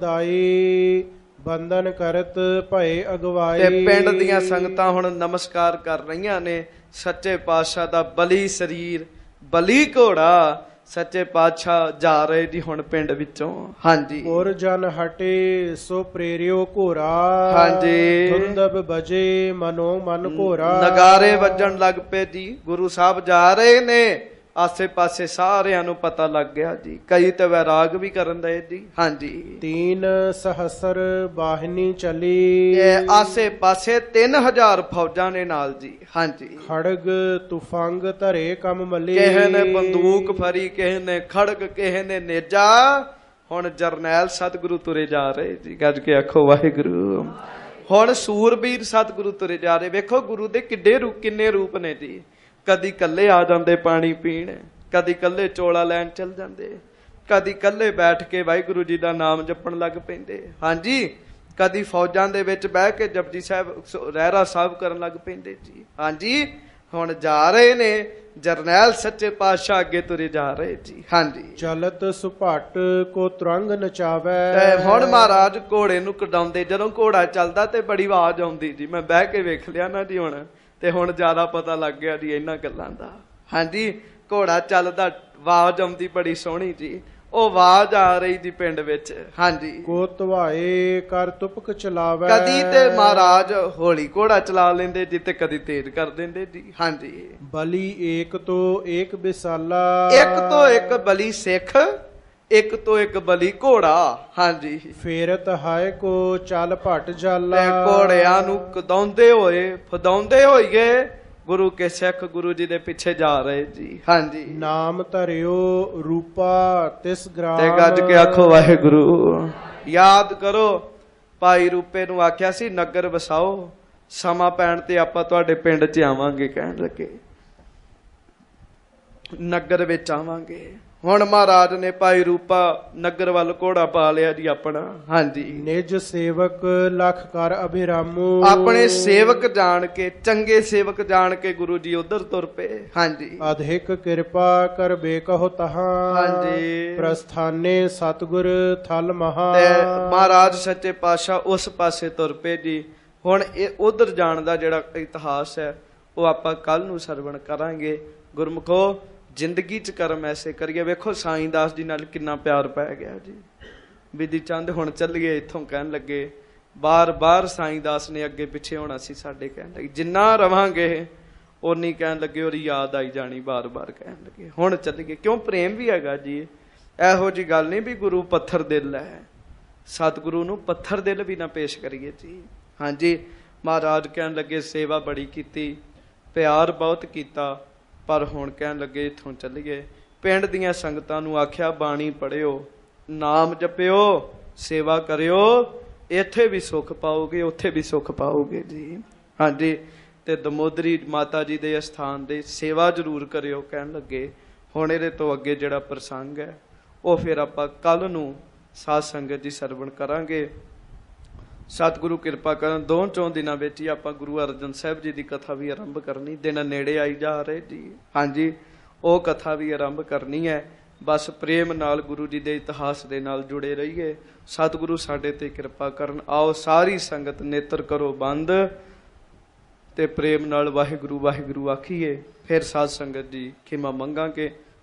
ਸੁਮਦਾਈ, ਬੰਧਨ ਕਰਤ ਭਏ ਅਗਵਾਈ। ਤੇ ਪਿੰਡ ਦੀਆਂ ਸੰਗਤਾਂ ਹੁਣ ਨਮਸਕਾਰ ਕਰ ਰਹੀਆਂ ਨੇ। ਸੱਚੇ ਪਾਤਸ਼ਾਹ ਦਾ ਬਲੀ ਸਰੀਰ, ਬਲੀ ਘੋੜਾ ਸੱਚੇ ਪਾਤਸ਼ਾਹ ਜਾ ਰਹੇ ਜੀ ਹੁਣ ਪਿੰਡ ਵਿੱਚੋਂ। ਹਾਂਜੀ ਔਰ ਜਨ ਹਟੇ ਸੋ ਪ੍ਰੇਰਿਓ ਘੋਰਾ। ਹਾਂਜੀ ਧੁੰਦਬ ਬਜੇ ਮਨੋ ਮਨ ਘੋਰਾ। ਨਗਾਰੇ ਵੱਜਣ ਲੱਗ ਪਏ ਜੀ। ਗੁਰੂ ਸਾਹਿਬ ਜਾ ਰਹੇ ਨੇ, ਆਸੇ ਪਾਸੇ ਸਾਰਿਆਂ ਨੂੰ ਪਤਾ ਲੱਗ ਗਿਆ ਜੀ। ਕਈ ਤੇ ਵੈਰਾਗ ਵੀ ਕਰਨ ਦੇ ਜੀ। ਹਾਂਜੀ 3 ਸਹਸਰ ਬਾਹਿਨੀ ਚਲੀ। ਆਸੇ ਪਾਸੇ 3000 ਫੌਜਾਂ ਨੇ ਨਾਲ ਜੀ। ਹਾਂਜੀ ਖੜਗ ਤੁਫੰਗ ਧਰੇ ਕੰਮ ਮੱਲੀ। ਕਿਸੇ ਨੇ ਬੰਦੂਕ ਫੜੀ, ਕਿਸੇ ਨੇ ਖੜਗ, ਕਿਸੇ ਨੇ ਨੇਜਾ। ਹੁਣ ਜਰਨੈਲ ਸਤਿਗੁਰੂ ਤੁਰੇ ਜਾ ਰਹੇ ਜੀ। ਗੱਜ ਕੇ ਆਖੋ ਵਾਹਿਗੁਰੂ। ਹੁਣ ਸੂਰਬੀਰ ਸਤਿਗੁਰੂ ਤੁਰੇ ਜਾ ਰਹੇ। ਵੇਖੋ ਗੁਰੂ ਦੇ ਕਿੰਨੇ ਰੂਪ ਨੇ ਜੀ। ਕਦੀ ਕੱਲੇ ਆ ਜਾਂਦੇ ਪਾਣੀ ਪੀਣ, ਕਦੀ ਕੱਲੇ ਚੋਲਾ ਲੈਣ ਚੱਲ ਜਾਂਦੇ, ਕਦੀ ਕੱਲੇ ਬੈਠ ਕੇ ਵਾਹਿਗੁਰੂ ਜੀ ਦਾ ਨਾਮ ਜਪਣ ਲੱਗ ਪੈਂਦੇ। ਹਾਂਜੀ ਕਦੀ ਫੌਜਾਂ ਦੇ ਵਿੱਚ ਬਹਿ ਕੇ ਜਪਜੀ ਸਾਹਿਬ ਰਹਿਰਾ ਸਾਹਿਬ ਕਰਨ ਲੱਗ ਪੈਂਦੇ ਜੀ। ਹਾਂਜੀ ਹੁਣ ਜਾ ਰਹੇ ਨੇ ਜਰਨੈਲ ਸੱਚੇ ਪਾਤਸ਼ਾਹ ਅੱਗੇ ਤੁਰੇ ਜਾ ਰਹੇ ਜੀ। ਹਾਂਜੀ ਚਲਤ ਸੁਭਾਟ ਕੋ ਤੁਰੰਗ ਨਚਾਵੇ। ਤੇ ਹੁਣ ਮਹਾਰਾਜ ਘੋੜੇ ਨੂੰ ਕਢਾਉਂਦੇ। ਜਦੋਂ ਘੋੜਾ ਚੱਲਦਾ ਤੇ ਬੜੀ ਆਵਾਜ਼ ਆਉਂਦੀ ਜੀ। ਮੈਂ ਬਹਿ ਕੇ ਵੇਖ ਲਿਆ ਨਾ ਜੀ ਹੁਣ, ਤੇ ਹੁਣ ਜ਼ਿਆਦਾ ਪਤਾ ਲੱਗ ਗਿਆ ਜੀ ਇਹਨਾਂ ਗੱਲਾਂ ਦਾ। ਹਾਂਜੀ ਘੋੜਾ ਚੱਲਦਾ, ਆਵਾਜ਼ ਆਉਂਦੀ ਬੜੀ ਸੋਹਣੀ ਜੀ। ਉਹ ਆਵਾਜ਼ ਆ ਰਹੀ ਜੀ ਪਿੰਡ ਵਿੱਚ। ਹਾਂਜੀ ਕੋ ਧਵਾਏ ਕਰ ਤੁਪਕ ਚਲਾਵੇ। ਕਦੀ ਤੇ ਮਹਾਰਾਜ ਹੌਲੀ ਘੋੜਾ ਚਲਾ ਲੈਂਦੇ ਜੀ, ਤੇ ਕਦੀ ਤੇਜ਼ ਕਰ ਦਿੰਦੇ ਜੀ। ਹਾਂਜੀ ਬਲੀ ਏਕ ਤੋਂ ਏਕ ਬਿਸਾਲਾ। ਇੱਕ ਤੋਂ ਇੱਕ ਬਲੀ ਸਿੱਖ, ਇੱਕ ਤੋਂ ਇੱਕ ਬਲੀ ਘੋੜਾ। ਹਾਂਜੀ ਫੇਰਤ ਹਾਏ ਕੋ ਚੱਲ ਭਟ ਜਾਲਾ। ਤੇ ਘੋੜਿਆਂ ਨੂੰ ਕਦਾਉਂਦੇ ਹੋਏ ਫਦਾਉਂਦੇ ਹੋਈਏ ਗੁਰੂ ਕੇ ਸਿੱਖ ਗੁਰੂ ਜੀ ਦੇ ਪਿੱਛੇ ਜਾ ਰਹੇ ਜੀ। ਹਾਂਜੀ ਨਾਮ ਧਰਿਓ ਰੂਪਾ ਤਿਸ ਗ੍ਰਾਮ। ਤੇ ਗੱਜ ਕੇ ਆਖੋ ਵਾਹਿਗੁਰੂ। ਯਾਦ ਕਰੋ ਭਾਈ ਰੂਪੇ ਨੂੰ ਆਖਿਆ ਸੀ ਨਗਰ ਵਸਾਓ, ਸਮਾਂ ਪੈਣ ਤੇ ਆਪਾਂ ਤੁਹਾਡੇ ਪਿੰਡ 'ਚ ਆਵਾਂਗੇ। ਕਹਿਣ ਲੱਗੇ ਨਗਰ ਵਿੱਚ ਆਵਾਂਗੇ। ਹੁਣ ਮਹਾਰਾਜ ਨੇ ਭਾਈ ਰੂਪਾ ਨਗਰ ਵੱਲ ਘੋੜਾ ਪਾ ਲਿਆ ਜੀ ਆਪਣਾ। ਹਾਂਜੀ ਨਿਜ ਸੇਵਕ ਲਖ ਕਰ ਅਭਿਰਾਮੂ। ਆਪਣੇ ਸੇਵਕ ਜਾਣ ਕੇ, ਚੰਗੇ ਸੇਵਕ ਜਾਣ ਕੇ ਗੁਰੂ ਜੀ ਉਧਰ ਤੁਰ ਪਏ। ਹਾਂਜੀ ਅਧਿਕ ਕਿਰਪਾ ਕਰ ਬੇਕਹੁ ਤਹਾਂ। ਹਾਂਜੀ ਪ੍ਰਸਥਾਨੇ ਸਤਿਗੁਰ ਥਲ ਮਹਾ। ਤੇ ਮਹਾਰਾਜ ਸੱਚੇ ਪਾਤਸ਼ਾਹ ਉਸ ਪਾਸੇ ਤੁਰ ਪਏ ਜੀ। ਹੁਣ ਇਹ ਉਧਰ ਜਾਣ ਦਾ ਜਿਹੜਾ ਇਤਿਹਾਸ ਹੈ ਉਹ ਆਪਾਂ ਕੱਲ ਨੂੰ ਸਰਵਣ ਕਰਾਂਗੇ। ਗੁਰਮੁਖੋ ਜ਼ਿੰਦਗੀ 'ਚ ਕਰਮ ਐਸੇ ਕਰੀਏ। ਵੇਖੋ ਸਾਈਂ ਦਾਸ ਜੀ ਨਾਲ ਕਿੰਨਾ ਪਿਆਰ ਪੈ ਗਿਆ ਜੀ। ਬਿਧੀ ਚੰਦ ਹੁਣ ਚੱਲੀਏ ਇੱਥੋਂ, ਕਹਿਣ ਲੱਗੇ ਬਾਰ ਸਾਈਂ ਦਾਸ ਨੇ ਅੱਗੇ ਪਿੱਛੇ ਹੋਣਾ ਸੀ ਸਾਡੇ। ਕਹਿਣ ਲੱਗੇ ਜਿੰਨਾ ਰਵਾਂਗੇ ਓਨੀ, ਕਹਿਣ ਲੱਗੇ ਉਹਦੀ ਯਾਦ ਆਈ ਜਾਣੀ ਬਾਰ ਕਹਿਣ ਲੱਗੇ ਹੁਣ ਚੱਲੀਏ। ਕਿਉਂ ਪ੍ਰੇਮ ਵੀ ਹੈਗਾ ਜੀ। ਇਹੋ ਜੀ ਗੱਲ ਨਹੀਂ ਵੀ ਗੁਰੂ ਪੱਥਰ ਦਿਲ ਹੈ। ਸਤਿਗੁਰੂ ਨੂੰ ਪੱਥਰ ਦਿਲ ਵੀ ਨਾ ਪੇਸ਼ ਕਰੀਏ ਜੀ। ਹਾਂਜੀ ਮਹਾਰਾਜ ਕਹਿਣ ਲੱਗੇ ਸੇਵਾ ਬੜੀ ਕੀਤੀ, ਪਿਆਰ ਬਹੁਤ ਕੀਤਾ, ਪਰ ਹੁਣ ਕਹਿਣ ਲੱਗੇ ਇੱਥੋਂ ਚੱਲੀਏ। ਪਿੰਡ ਦੀਆਂ ਸੰਗਤਾਂ ਨੂੰ ਆਖਿਆ ਬਾਣੀ ਪੜ੍ਹਿਓ, ਨਾਮ ਜਪਿਓ, ਸੇਵਾ ਕਰਿਓ, ਇੱਥੇ ਵੀ ਸੁੱਖ ਪਾਓਗੇ, ਉੱਥੇ ਵੀ ਸੁੱਖ ਪਾਓਗੇ ਜੀ। ਹਾਂਜੀ ਤੇ ਦਮੋਦਰੀ ਮਾਤਾ ਜੀ ਦੇ ਅਸਥਾਨ ਦੇ ਸੇਵਾ ਜ਼ਰੂਰ ਕਰਿਓ। ਕਹਿਣ ਲੱਗੇ ਹੁਣ ਇਹਦੇ ਤੋਂ ਅੱਗੇ ਜਿਹੜਾ ਪ੍ਰਸੰਗ ਹੈ ਉਹ ਫਿਰ ਆਪਾਂ ਕੱਲ ਨੂੰ ਸਾਧ ਸੰਗਤ ਜੀ ਸਰਵਣ ਕਰਾਂਗੇ। ਸਤਿਗੁਰੂ ਕਿਰਪਾ ਕਰਨ 2-4 ਦਿਨਾਂ ਵਿੱਚ ਹੀ ਆਪਾਂ ਗੁਰੂ ਅਰਜਨ ਸਾਹਿਬ ਜੀ ਦੀ ਕਥਾ ਵੀ ਆਰੰਭ ਕਰਨੀ। ਦਿਨ ਨੇੜੇ ਆਈ ਜਾ ਰਹੇ ਜੀ। ਹਾਂਜੀ ਉਹ ਕਥਾ ਵੀ ਆਰੰਭ ਕਰਨੀ ਹੈ। ਬਸ ਪ੍ਰੇਮ ਨਾਲ ਗੁਰੂ ਜੀ ਦੇ ਇਤਿਹਾਸ ਦੇ ਨਾਲ ਜੁੜੇ ਰਹੀਏ। ਸਤਿਗੁਰੂ ਸਾਡੇ ਤੇ ਕਿਰਪਾ ਕਰਨ। ਆਓ ਸਾਰੀ ਸੰਗਤ ਨੇਤਰ ਕਰੋ ਬੰਦ ਤੇ ਪ੍ਰੇਮ ਨਾਲ ਵਾਹਿਗੁਰੂ ਵਾਹਿਗੁਰੂ ਆਖੀਏ। ਫਿਰ ਸਾਧ ਸੰਗਤ ਜੀ ਖਿਮਾ ਮੰਗਾਂਗੇ।